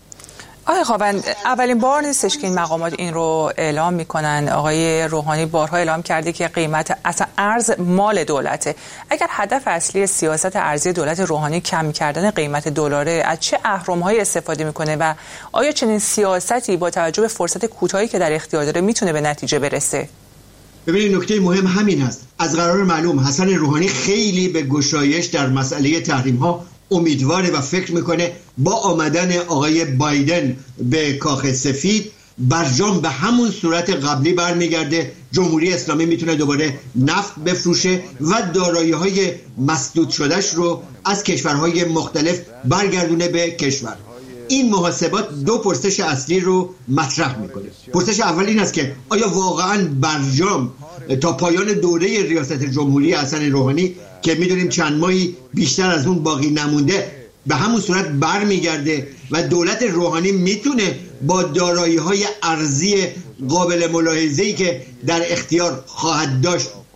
آقای خاوند، اولین بار نیستش که این مقامات این رو اعلام میکنن. آقای روحانی بارها اعلام کرده که قیمت اصلا ارز مال دولته. اگر هدف اصلی سیاست ارزی دولت روحانی کم کردن قیمت دلاره، از چه اهرم‌هایی استفاده میکنه و آیا چنین سیاستی با توجه به فرصت کوتاهی که در اختیار داره میتونه به نتیجه برسه؟ ببینید، نکته مهم همین است. از قرار معلوم حسن روحانی خیلی به گشایش در مسئله تحریم ها امیدواره و فکر میکنه با آمدن آقای بایدن به کاخ سفید برجام به همون صورت قبلی برمیگرده. جمهوری اسلامی میتونه دوباره نفت بفروشه و دارایی‌های مسدود شدهش رو از کشورهای مختلف برگردونه به کشور. این محاسبات دو پرسش اصلی رو مطرح میکنه. پرسش اول این است که آیا واقعاً برجام تا پایان دوره ریاست جمهوری حسن روحانی که میدونیم چند ماهی بیشتر از اون باقی نمونده به همون صورت برمیگرده و دولت روحانی میتونه با دارایی‌های ارزی قابل ملاحظه‌ای که در اختیار خواهد داشت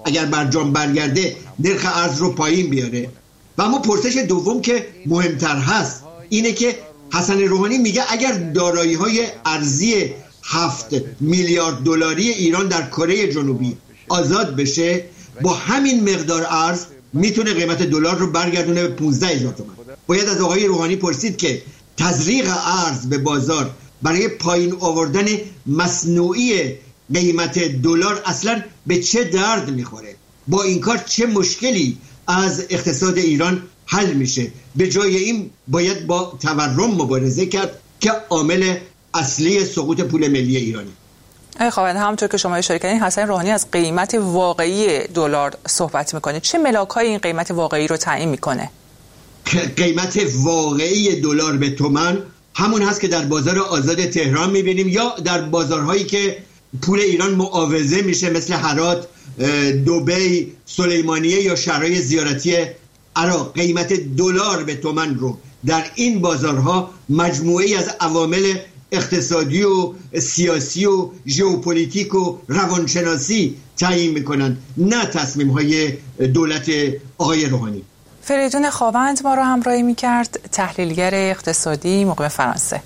اگر برجام برگرده نرخ ارز رو پایین بیاره. و اما پرسش دوم که مهمتر هست اینه که حسن روحانی میگه اگر دارایی‌های ارزی 7 میلیارد دلاری ایران در کره جنوبی آزاد بشه، با همین مقدار ارز میتونه قیمت دلار رو برگردونه به 15,000 تومان. باید از آقای روحانی پرسید که تزریق ارز به بازار برای پایین آوردن مصنوعی قیمت دلار اصلا به چه درد میخوره؟ با این کار چه مشکلی از اقتصاد ایران حل میشه؟ به جای این باید با تورم مبارزه کرد که عامل اصلی سقوط پول ملی ایرانی. خواهد همونطور که شما اشاره کردین حسن روحانی از قیمت واقعی دلار صحبت میکنه. چه ملاک‌های این قیمت واقعی رو تعیین میکنه؟ قیمت واقعی دلار به تومان همون هست که در بازار آزاد تهران میبینیم یا در بازارهایی که پول ایران معاوضه میشه مثل هرات، دبی، سلیمانیه یا شهرهای زیارتی عراق. قیمت دلار به تومان رو در این بازارها مجموعه‌ای از عوامل اقتصادی و سیاسی و ژئوپلیتیک و روانشناسی تعیین میکنن، نه تصمیم‌های دولت آقای روحانی. فریدون خاوند ما رو همراهی میکرد، تحلیلگر اقتصادی مقیم فرانسه.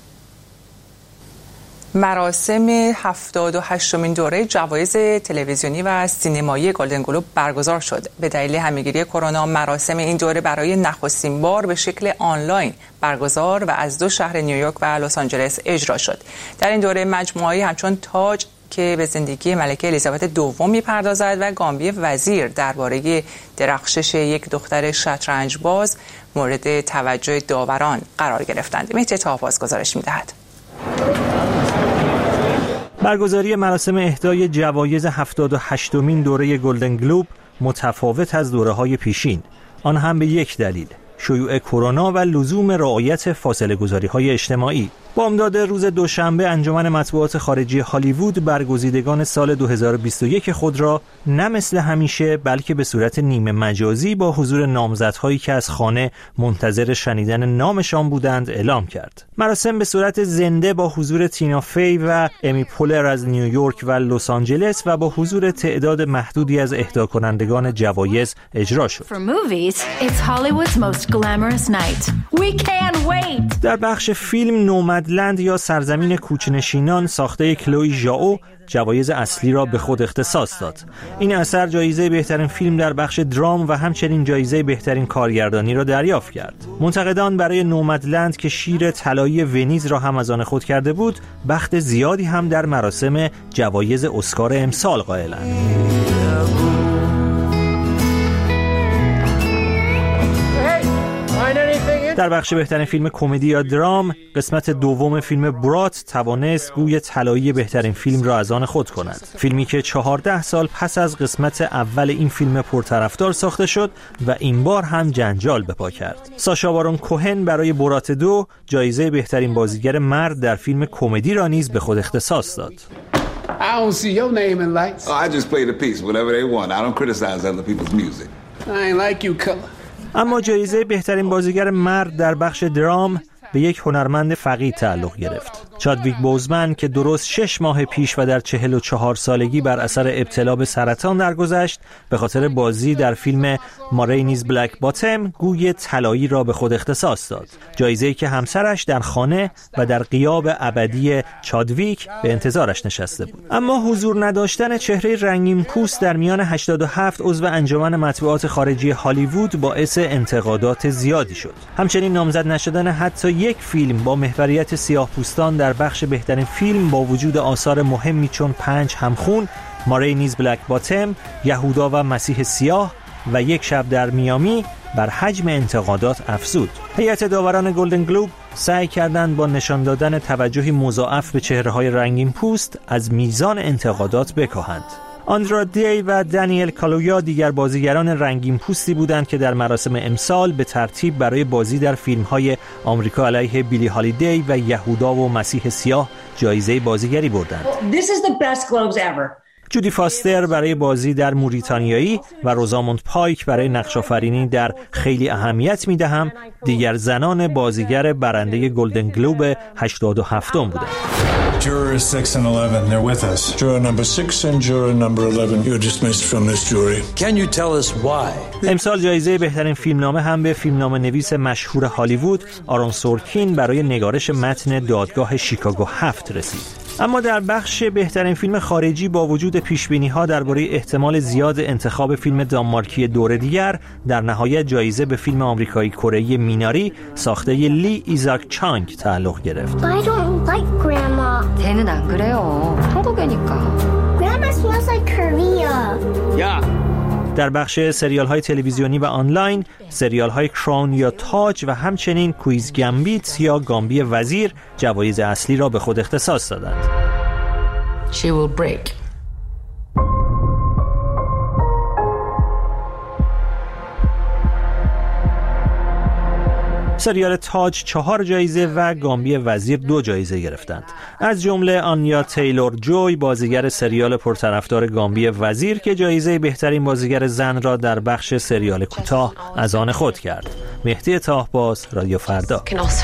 مراسم 78مین دوره جوایز تلویزیونی و سینمایی گلدن گلوب برگزار شد. به دلیل همهگیری کرونا مراسم این دوره برای نخستین بار به شکل آنلاین برگزار و از 2 شهر نیویورک و لس آنجلس اجرا شد. در این دوره مجموعه‌ای همچون تاج که به زندگی ملکه الیزابت دوم می‌پردازد و گامبی وزیر درباره درخشش یک دختر شطرنج باز مورد توجه داوران قرار گرفتند. مهدی طاه‌آواز گزارش می‌دهد. برگزاری مراسم اهدای جوایز 78مین دوره گلدن گلوب متفاوت از دوره‌های پیشین، آن هم به یک دلیل: شیوع کرونا و لزوم رعایت فاصله‌گذاری‌های اجتماعی. بامداد روز دوشنبه انجمن مطبوعات خارجی هالیوود برگزیدگان سال 2021 خود را نه مثل همیشه بلکه به صورت نیمه مجازی با حضور نامزدهایی که از خانه منتظر شنیدن نامشان بودند اعلام کرد. مراسم به صورت زنده با حضور تینا فی و امی پولر از نیویورک و لس آنجلس و با حضور تعداد محدودی از اهدا کنندگان جوایز اجرا شد. در بخش فیلم نومدلند یا سرزمین کوچنشینان ساخته کلوی ژائو جوایز اصلی را به خود اختصاص داد. این اثر جایزه بهترین فیلم در بخش درام و همچنین جایزه بهترین کارگردانی را دریافت کرد. منتقدان برای نومدلند که شیر طلایی ونیز را هم از آن خود کرده بود، بخت زیادی هم در مراسم جوایز اسکار امسال قائلند. در بخش بهترین فیلم کمدی یا درام، قسمت دوم فیلم برات توانست گوی طلایی بهترین فیلم را از آن خود کند. فیلمی که 14 سال پس از قسمت اول این فیلم پرطرفدار ساخته شد و این بار هم جنجال به پا کرد. ساشا بارون کوهن برای برات 2 جایزه بهترین بازیگر مرد در فیلم کمدی را نیز به خود اختصاص داد. I don't see your name in lights. Oh, I just play the piece, whatever they want. I don't criticize other people's music. I ain't like you, color. اما جایزه بهترین بازیگر مرد در بخش درام به یک هنرمند فقید تعلق گرفت. چادویک بوزمن که درست 6 ماه پیش و در 44 سالگی بر اثر ابتلا به سرطان درگذشت، به خاطر بازی در فیلم مارینیز بلک باتم گوی طلایی را به خود اختصاص داد. جایزه‌ای که همسرش در خانه و در غیاب ابدی چادویک به انتظارش نشسته بود. اما حضور نداشتن چهره رنگین پوست در میان 87 عضو انجمن مطبوعات خارجی هالیوود باعث انتقادات زیادی شد. همچنین نامزد نشدن حتی یک فیلم با محوریت سیاه‌پوستان در بخش بهترین فیلم با وجود آثار مهمی چون 5 همخون، مارینیز بلک باتم، یهودا و مسیح سیاه و یک شب در میامی بر حجم انتقادات افزود. هیئت داوران گلدن گلوب سعی کردند با نشان دادن توجهی مضاعف به چهره‌های رنگین پوست از میزان انتقادات بکاهند. آندرا دی و دانیل کالویا دیگر بازیگران رنگین پوستی بودند که در مراسم امسال به ترتیب برای بازی در فیلم‌های آمریکا علیه بیلی هالیدی و یهودا و مسیح سیاه جایزه بازیگری بردند. جودی فاستر برای بازی در موریتانیایی و روزاموند پایک برای نقش‌آفرینی در خیلی اهمیت می‌دهم دیگر زنان بازیگر برنده گلدن گلوب 87 بودند. Jurors 6 and 11, they're with us. Juror number 6 and juror number 11, you're dismissed from this jury. Can you tell us why? امسال جایزه بهترین فیلمنامه هم به فیلمنامه نویس مشهور هالیوود آرون سورکین برای نگارش متن دادگاه شیکاگو 7 رسید. اما در بخش بهترین فیلم خارجی با وجود پیشبینی‌ها درباره احتمال زیاد انتخاب فیلم دانمارکی دور دیگر، در نهایت جایزه به فیلم آمریکایی کره‌ای میناری ساخته لی ایزاک چانگ تعلق گرفت. I don't like grandma. 걔는 안 그래요. 한국애니까. Grandma smells like Korea. Yeah. در بخش سریال‌های تلویزیونی و آنلاین، سریال‌های کراون یا تاج و همچنین کویز گامبیت یا گامبی وزیر جوایز اصلی را به خود اختصاص دادند. She will break. سریال تاج 4 جایزه و گامبی وزیر 2 جایزه گرفتند. از جمله آنیا تیلور جوی بازیگر سریال پرطرفدار گامبی وزیر که جایزه بهترین بازیگر زن را در بخش سریال کوتاه از آن خود کرد. مهدی طاهباز، رادیو فردا.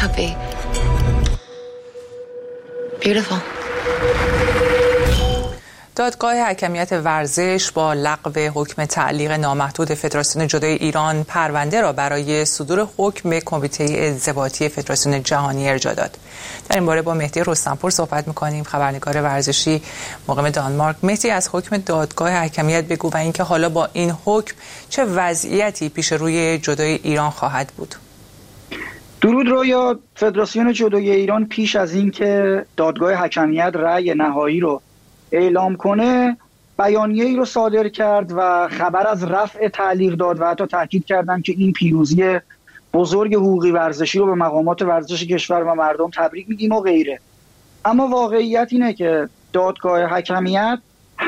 دادگاه حکمیت ورزش با لغو حکم تعلیق نامحدود فدراسیون جودوی ایران پرونده را برای صدور حکم کمیته انضباطی فدراسیون جهانی ارجاع داد. در این باره با مهدی رستمپور صحبت می‌کنیم، خبرنگار ورزشی مقیم دانمارک. مهدی، از حکم دادگاه حکمیت بگو و اینکه حالا با این حکم چه وضعیتی پیش روی جودوی ایران خواهد بود؟ درود رویا. فدراسیون جودوی ایران پیش از اینکه دادگاه حکمیت رأی نهایی رو اعلام کنه بیانیه‌ای رو صادر کرد و خبر از رفع تعلیق داد و حتی تاکید کردن که این پیروزی بزرگ حقوقی ورزشی رو به مقامات ورزش کشور و مردم تبریک میگیم و غیره. اما واقعیت اینه که دادگاه حکمیت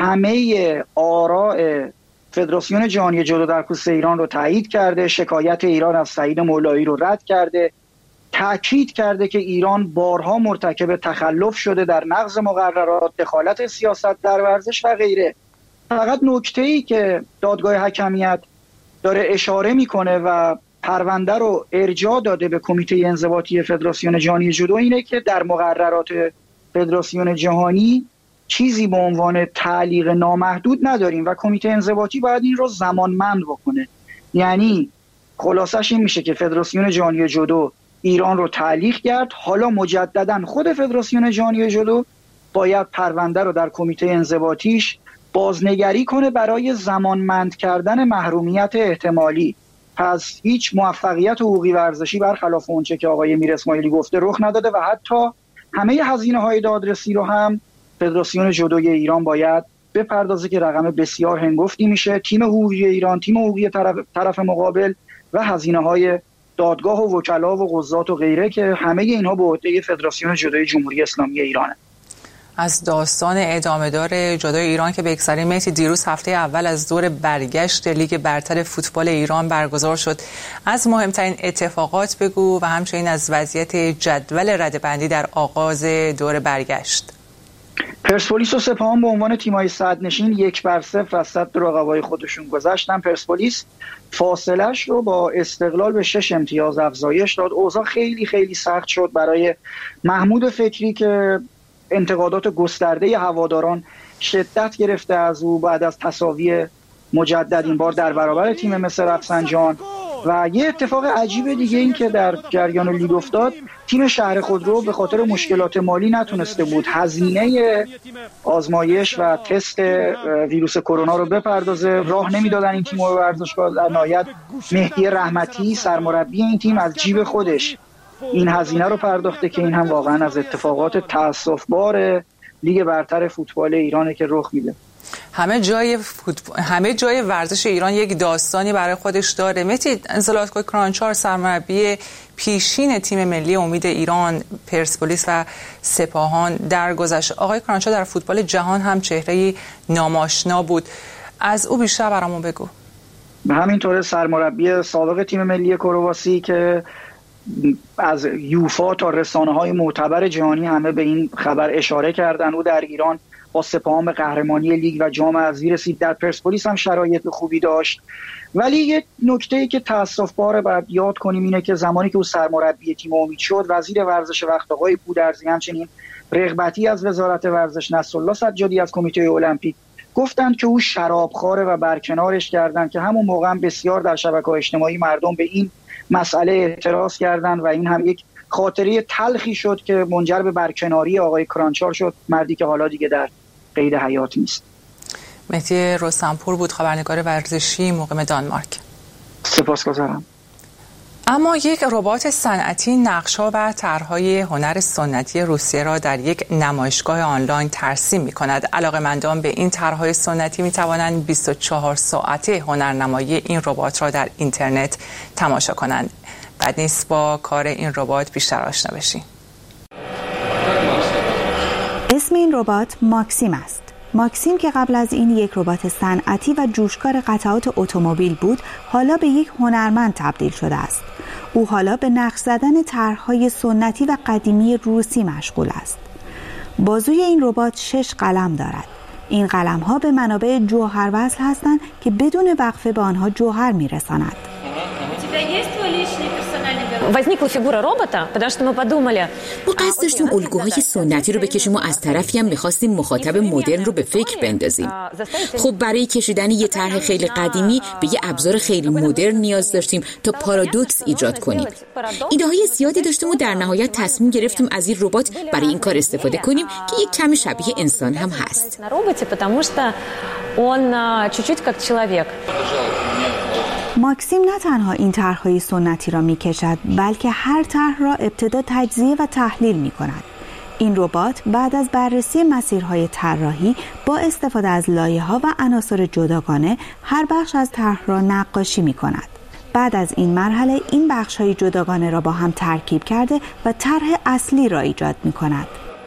همه آراء فدراسیون جهانی جودو در خصوص ایران رو تایید کرده، شکایت ایران از سعید مولایی رو رد کرده، تأکید کرده که ایران بارها مرتکب تخلف شده در نقض مقررات، دخالت سیاست در ورزش و غیره. فقط نکته‌ای که دادگاه حکمیت داره اشاره میکنه و پرونده رو ارجاع داده به کمیته انضباطی فدراسیون جهانی جودو اینه که در مقررات فدراسیون جهانی چیزی به عنوان تعلیق نامحدود نداریم و کمیته انضباطی باید این رو زمانمند بکنه. یعنی خلاصش این میشه که فدراسیون جهانی جودو ایران رو تعلیق کرد، حالا مجددا خود فدراسیون جهانی جودو باید پرونده رو در کمیته انضباطیش بازنگری کنه برای زمانمند کردن محرومیت احتمالی. پس هیچ موفقیت حقوقی ورزشی برخلاف اونچه که آقای میر اسماعیلی گفته رخ نداده و حتی همه هزینه‌های دادرسی رو هم فدراسیون جودوی ایران باید بپردازه که رقم بسیار هنگفتی میشه. تیم حقوقی ایران، تیم حقوقی طرف مقابل و هزینه‌های دادگاه و وکلا و قضات و غیره که همه اینها به عهده فدراسیون جودوی جمهوری اسلامی ایرانه. از داستان ادامه دار جودوی ایران که بگذریم، مهدی، دیروز هفته اول از دور برگشت لیگ برتر فوتبال ایران برگزار شد. از مهمترین اتفاقات بگو و همچنین از وضعیت جدول رده‌بندی در آغاز دور برگشت. پرسپولیس و سپاهان به عنوان تیم‌های صدرنشین 1-0 از صدر رقبای خودشون گذشتن. پرسپولیس فاصله‌اش رو با استقلال به 6 امتیاز افزایش داد. اوضاع خیلی خیلی سخت شد برای محمود فکری که انتقادات گسترده هواداران شدت گرفته از او بعد از تساوی مجدد این بار در برابر تیم مس رفسنجان. و یه اتفاق عجیب دیگه این که در جریان لیگ افتاد، تیم شهر خودرو به خاطر مشکلات مالی نتونسته بود هزینه آزمایش و تست ویروس کرونا رو بپردازه. راه نمیدادن این تیم رو به ورزشگاه. در نهایت مهدی رحمتی سرمربی این تیم از جیب خودش این هزینه رو پرداخته که این هم واقعا از اتفاقات تأسف‌بار لیگ برتر فوتبال ایرانه که رخ میده. همه جای ورزش ایران یک داستانی برای خودش داره. مهدی، زلاتکو کرانچار سرمربی پیشین تیم ملی امید ایران، پرسپولیس و سپاهان درگذشت. آقای کرانچار در فوتبال جهان هم چهره‌ای ناماشنا بود. از او بیشتر برامون بگو. همینطور سرمربی سابق تیم ملی کرواسی که از یوفا تا رسانه‌های معتبر جهانی همه به این خبر اشاره کردن او در ایران با سپاهان قهرمانی لیگ و جام حذفی رسید. در پرسپولیس هم شرایط خوبی داشت. ولی یه نکته‌ای که تأسف‌باره باید یاد کنیم اینه که زمانی که او سرمربی تیم امید شد، وزیر ورزش وقت آقای گودرزی، همچنین رغبتی از وزارت ورزش نصرالله سجادی از کمیته المپیک گفتند که او شرابخواره و برکنارش کردند که همون موقع هم بسیار در شبکه‌های اجتماعی مردم به این مسئله اعتراض کردند و این هم یک خاطره تلخی شد که منجر به برکناری آقای کرانچار شد، مردی که حالا دیگه در قید حیات نیست. مهدی رستمپور بود، خبرنگار ورزشی مقیم دانمارک. سپاسگزارم. اما یک ربات صنعتی نقش‌ها و طرح‌های هنر سنتی روسیه را در یک نمایشگاه آنلاین ترسیم می‌کند. علاقه‌مندان به این طرح‌های سنتی می‌توانند 24 ساعته هنرنمایی این ربات را در اینترنت تماشا کنند. بعد نیست با کار این ربات بیشتر آشنا بشیم. اسم این ربات ماکسیم است. ماکسیم که قبل از این یک ربات صنعتی و جوشکار قطعات اتومبیل بود، حالا به یک هنرمند تبدیل شده است. او حالا به نقش زدن طرح‌های سنتی و قدیمی روسی مشغول است. بازوی این ربات 6 قلم دارد. این قلم‌ها به منابع جوهر وصل هستند که بدون وقفه به آنها جوهر می‌رساند. ما قصد داشتیم الگوهای سنتی رو بکشیم و از طرفی هم می‌خواستیم مخاطب مدرن رو به فکر بندازیم. خب برای کشیدن یه طرح خیلی قدیمی به یه ابزار خیلی مدرن نیاز داشتیم تا پارادوکس ایجاد کنیم. ایده‌های زیادی داشتیم و در نهایت تصمیم گرفتیم از این ربات برای این کار استفاده کنیم که یک کمی شبیه انسان هم هست. ماکسیم نه تنها این طرح‌های سنتی را می‌کشد، بلکه هر طرح را ابتدا تجزیه و تحلیل می‌کند. این ربات بعد از بررسی مسیرهای طراحی با استفاده از لایه‌ها و عناصر جداگانه هر بخش از طرح را نقاشی می‌کند. بعد از این مرحله این بخش‌های جداگانه را با هم ترکیب کرده و طرح اصلی را ایجاد می‌کند.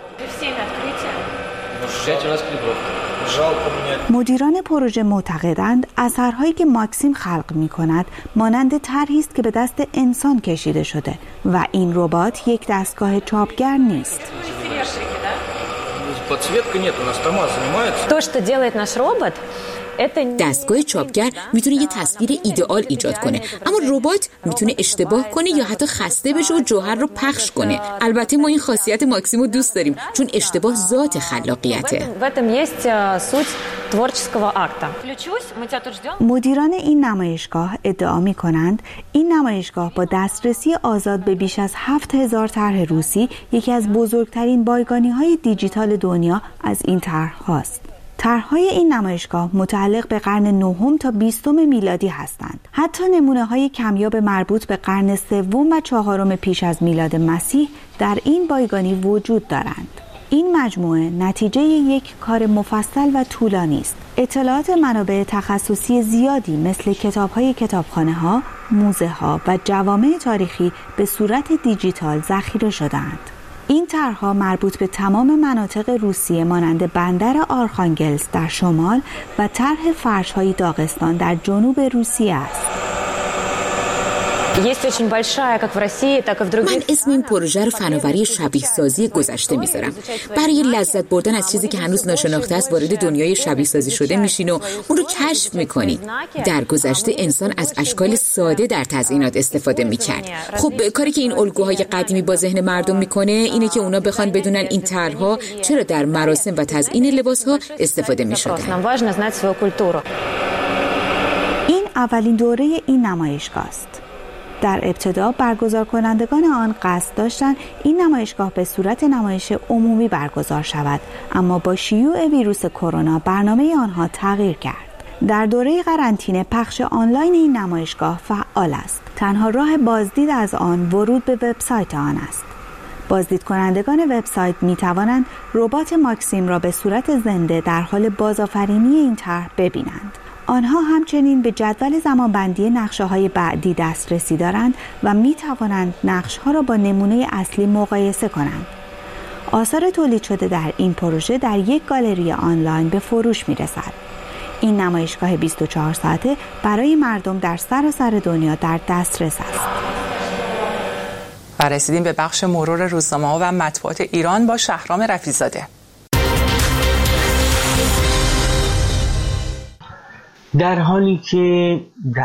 مدیران پروژه معتقدند اثرهایی که ماکسیم خلق می‌کند مانند طرحی است که به دست انسان کشیده شده و این ربات یک دستگاه چاپگر نیست. دستگاه چاپگر میتونه یه تصویر ایدئال ایجاد کنه، اما ربات میتونه اشتباه کنه یا حتی خسته بشه و جوهر رو پخش کنه. البته ما این خاصیت ماکسیم رو دوست داریم چون اشتباه ذات خلاقیته. مدیران این نمایشگاه ادعا می‌کنند این نمایشگاه با دسترسی آزاد به بیش از 7000 طرح روسی یکی از بزرگترین بایگانی‌های دیجیتال دنیا از این طرح‌هاست. طرح‌های این نمایشگاه متعلق به قرن 9 تا 20 میلادی هستند. حتی نمونه‌های کمیاب مربوط به قرن 3 و 4 پیش از میلاد مسیح در این بایگانی وجود دارند. این مجموعه نتیجه یک کار مفصل و طولانی است. اطلاعات منابع تخصصی زیادی مثل کتاب‌های کتابخانه‌ها، موزه‌ها و جوامع تاریخی به صورت دیجیتال ذخیره شده‌اند. این طرح‌ها مربوط به تمام مناطق روسیه مانند بندر آرخانگلسک در شمال و طرح فرش‌های داغستان در جنوب روسیه است. من اسم این پروژه رو فناوری شبیه سازی گذشته میذارم. برای لذت بردن از چیزی که هنوز ناشناخته است وارد دنیای شبیه سازی شده میشین و اون رو کشف میکنید. در گذشته انسان از اشکال ساده در تزیینات استفاده میکرد. خب کاری که این الگوهای قدیمی با ذهن مردم میکنه اینه که اونا بخوان بدونن این طرح‌ها چرا در مراسم و تزیین لباس‌ها استفاده میشدن. این اولین دوره این نمایشگاه است. در ابتدا برگزار کنندگان آن قصد داشتند این نمایشگاه به صورت نمایش عمومی برگزار شود، اما با شیوع ویروس کرونا برنامه آنها تغییر کرد. در دوره قرنطینه پخش آنلاین این نمایشگاه فعال است. تنها راه بازدید از آن ورود به وبسایت آن است. بازدید کنندگان وبسایت می توانند ربات ماکسیم را به صورت زنده در حال بازآفرینی این طرح ببینند. آنها همچنین به جدول زمانبندی نقشه‌های بعدی دسترسی دارند و می توانند نقش‌ها را با نمونه اصلی مقایسه کنند. آثار تولید شده در این پروژه در یک گالری آنلاین به فروش می رسد. این نمایشگاه 24 ساعته برای مردم در سراسر دنیا در دسترس است. و رسیدیم به بخش مرور روزنامه‌ها و مطبوعات ایران با شهرام رفیع‌زاده. در حالی که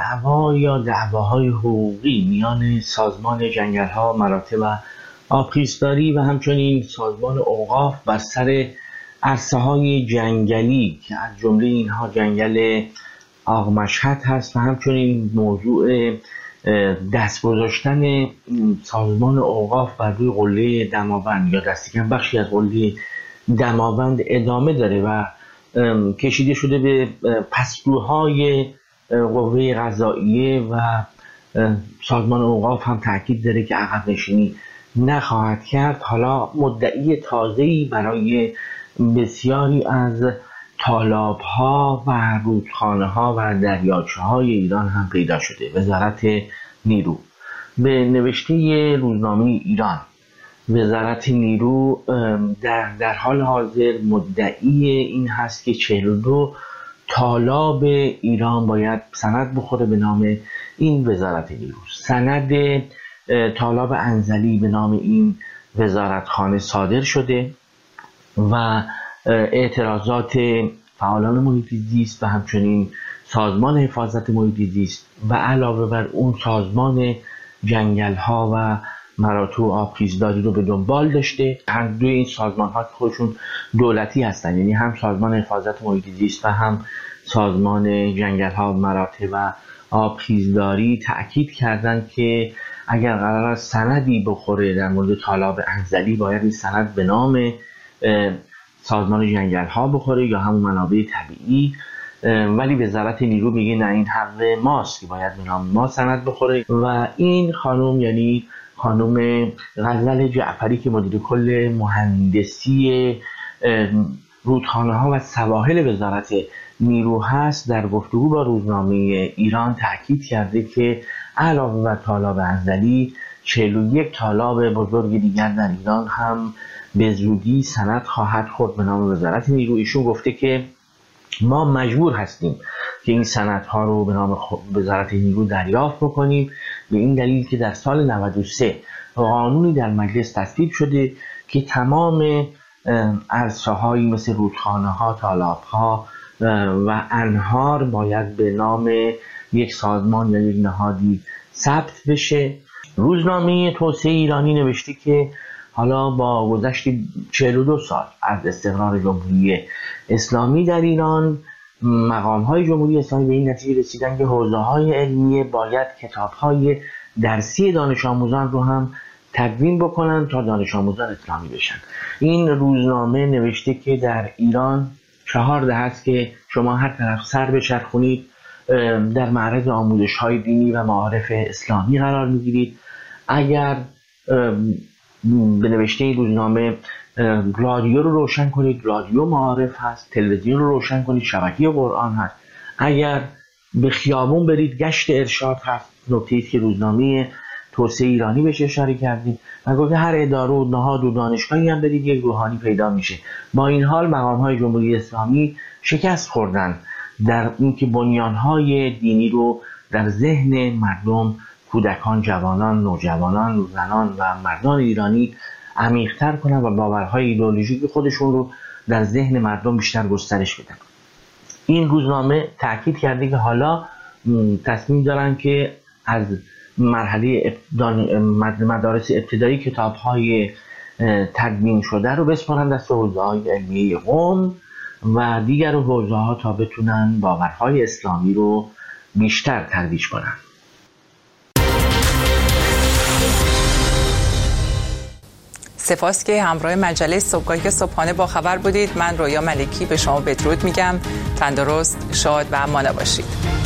دعواهای حقوقی میان سازمان جنگل‌ها، مراتع و آبخیزداری و همچنین سازمان اوقاف بر سر عرصه‌های جنگلی که از جمله اینها جنگل آق مشهد هست و همچنین موضوع دست گذاشتن سازمان اوقاف بر روی قله دماوند یا دستکم بخشی از قله دماوند ادامه داره و کشیده شده به پستوهای قوه قضاییه و سازمان اوقاف هم تاکید داره که عقب نشینی نخواهد کرد. حالا مدعی تازه‌ای برای بسیاری از تالاب‌ها و رودخانه‌ها و دریاچه‌های ایران هم پیدا شده. وزارت نیرو به نوشته روزنامه ایران، وزارت نیرو در حال حاضر مدعی این هست که 42 تالاب ایران باید سند بخوره به نام این وزارت نیرو. سند تالاب انزلی به نام این وزارتخانه صادر شده و اعتراضات فعالان محیط زیست و همچنین سازمان حفاظت محیط زیست و علاوه بر اون سازمان جنگل‌ها و مراتع آبخیزداری رو به دنبال داشته. هر دوی این سازمان‌ها که خودشون دولتی هستن، یعنی هم سازمان حفاظت محیط زیست و هم سازمان جنگل‌ها، مراتع و آبخیزداری تأکید کردند که اگر قرار است سندی بخوره در مورد تالاب انزلی باید این سند به نام سازمان جنگل‌ها بخوره یا همون منابع طبیعی، ولی وزارت نیرو میگه نه، این حق ماست که باید به نام ما سند بخوره. و این خانم یعنی خانم غزل جعفری که مدیر کل مهندسی رودخانه‌ها و سواحل وزارت نیرو هست، در گفتگو با روزنامه ایران تاکید کرده که علاوه بر تالاب انزلی 41 تالاب بزرگ دیگر در ایران هم به زودی سند خواهد خورد به نام وزارت نیرو. ایشون گفته که ما مجبور هستیم که این سندها رو به نام وزارت نیرو دریافت بکنیم، به این دلیل که در سال 93 قانونی در مجلس تصویب شده که تمام عرصه‌هایی مثل رودخانه‌ها، تالاب‌ها و انهار باید به نام یک سازمان یا یک نهادی ثبت بشه. روزنامه توسعه ایرانی نوشته که حالا با گذشت 42 سال از استقرار جمهوری اسلامی در ایران، مقام‌های جمهوری اسلامی به این نتیجه رسیدن که حوزه‌های علمیه باید کتاب‌های درسی دانش آموزان رو هم تدوین بکنن تا دانش آموزان اسلامی بشن. این روزنامه نوشته که در ایران 4 دهه است که شما هر طرف سر بچرخونید در معرض آموزش‌های دینی و معارف اسلامی قرار می‌گیرید. اگر به نوشته این روزنامه رادیو رو روشن کنید، رادیو معارف هست، تلویزیون رو روشن کنید، شبکه قرآن هست. اگر به خیابون برید گشت ارشاد هست، نکته‌ای که روزنامه توسعه ایرانی بهش اشاره کردیم و گفت هر اداره و نهاد و دانشگاهی هم برید یک روحانی پیدا میشه. با این حال مقام‌های جمهوری اسلامی شکست خوردن در اینکه بنیان‌های دینی رو در ذهن مردم، کودکان، جوانان، نوجوانان، زنان و مردان ایرانی عمیق‌تر کنن و باورهای ایدئولوژیک خودشون رو در ذهن مردم بیشتر گسترش بدن. این روزنامه تاکید کرده که حالا تصمیم دارن که از مرحله مدارس ابتدایی کتاب‌های تدوین شده رو بسپارن دست حوزه‌های علمیه قم و دیگر حوزه‌ها تا بتونن باورهای اسلامی رو بیشتر ترویج کنن. سپاس که همراه مجله صبحگاهی صبحانه با خبر بودید. من رویا ملکی به شما بدرود میگم. تندرست، شاد و مانا باشید.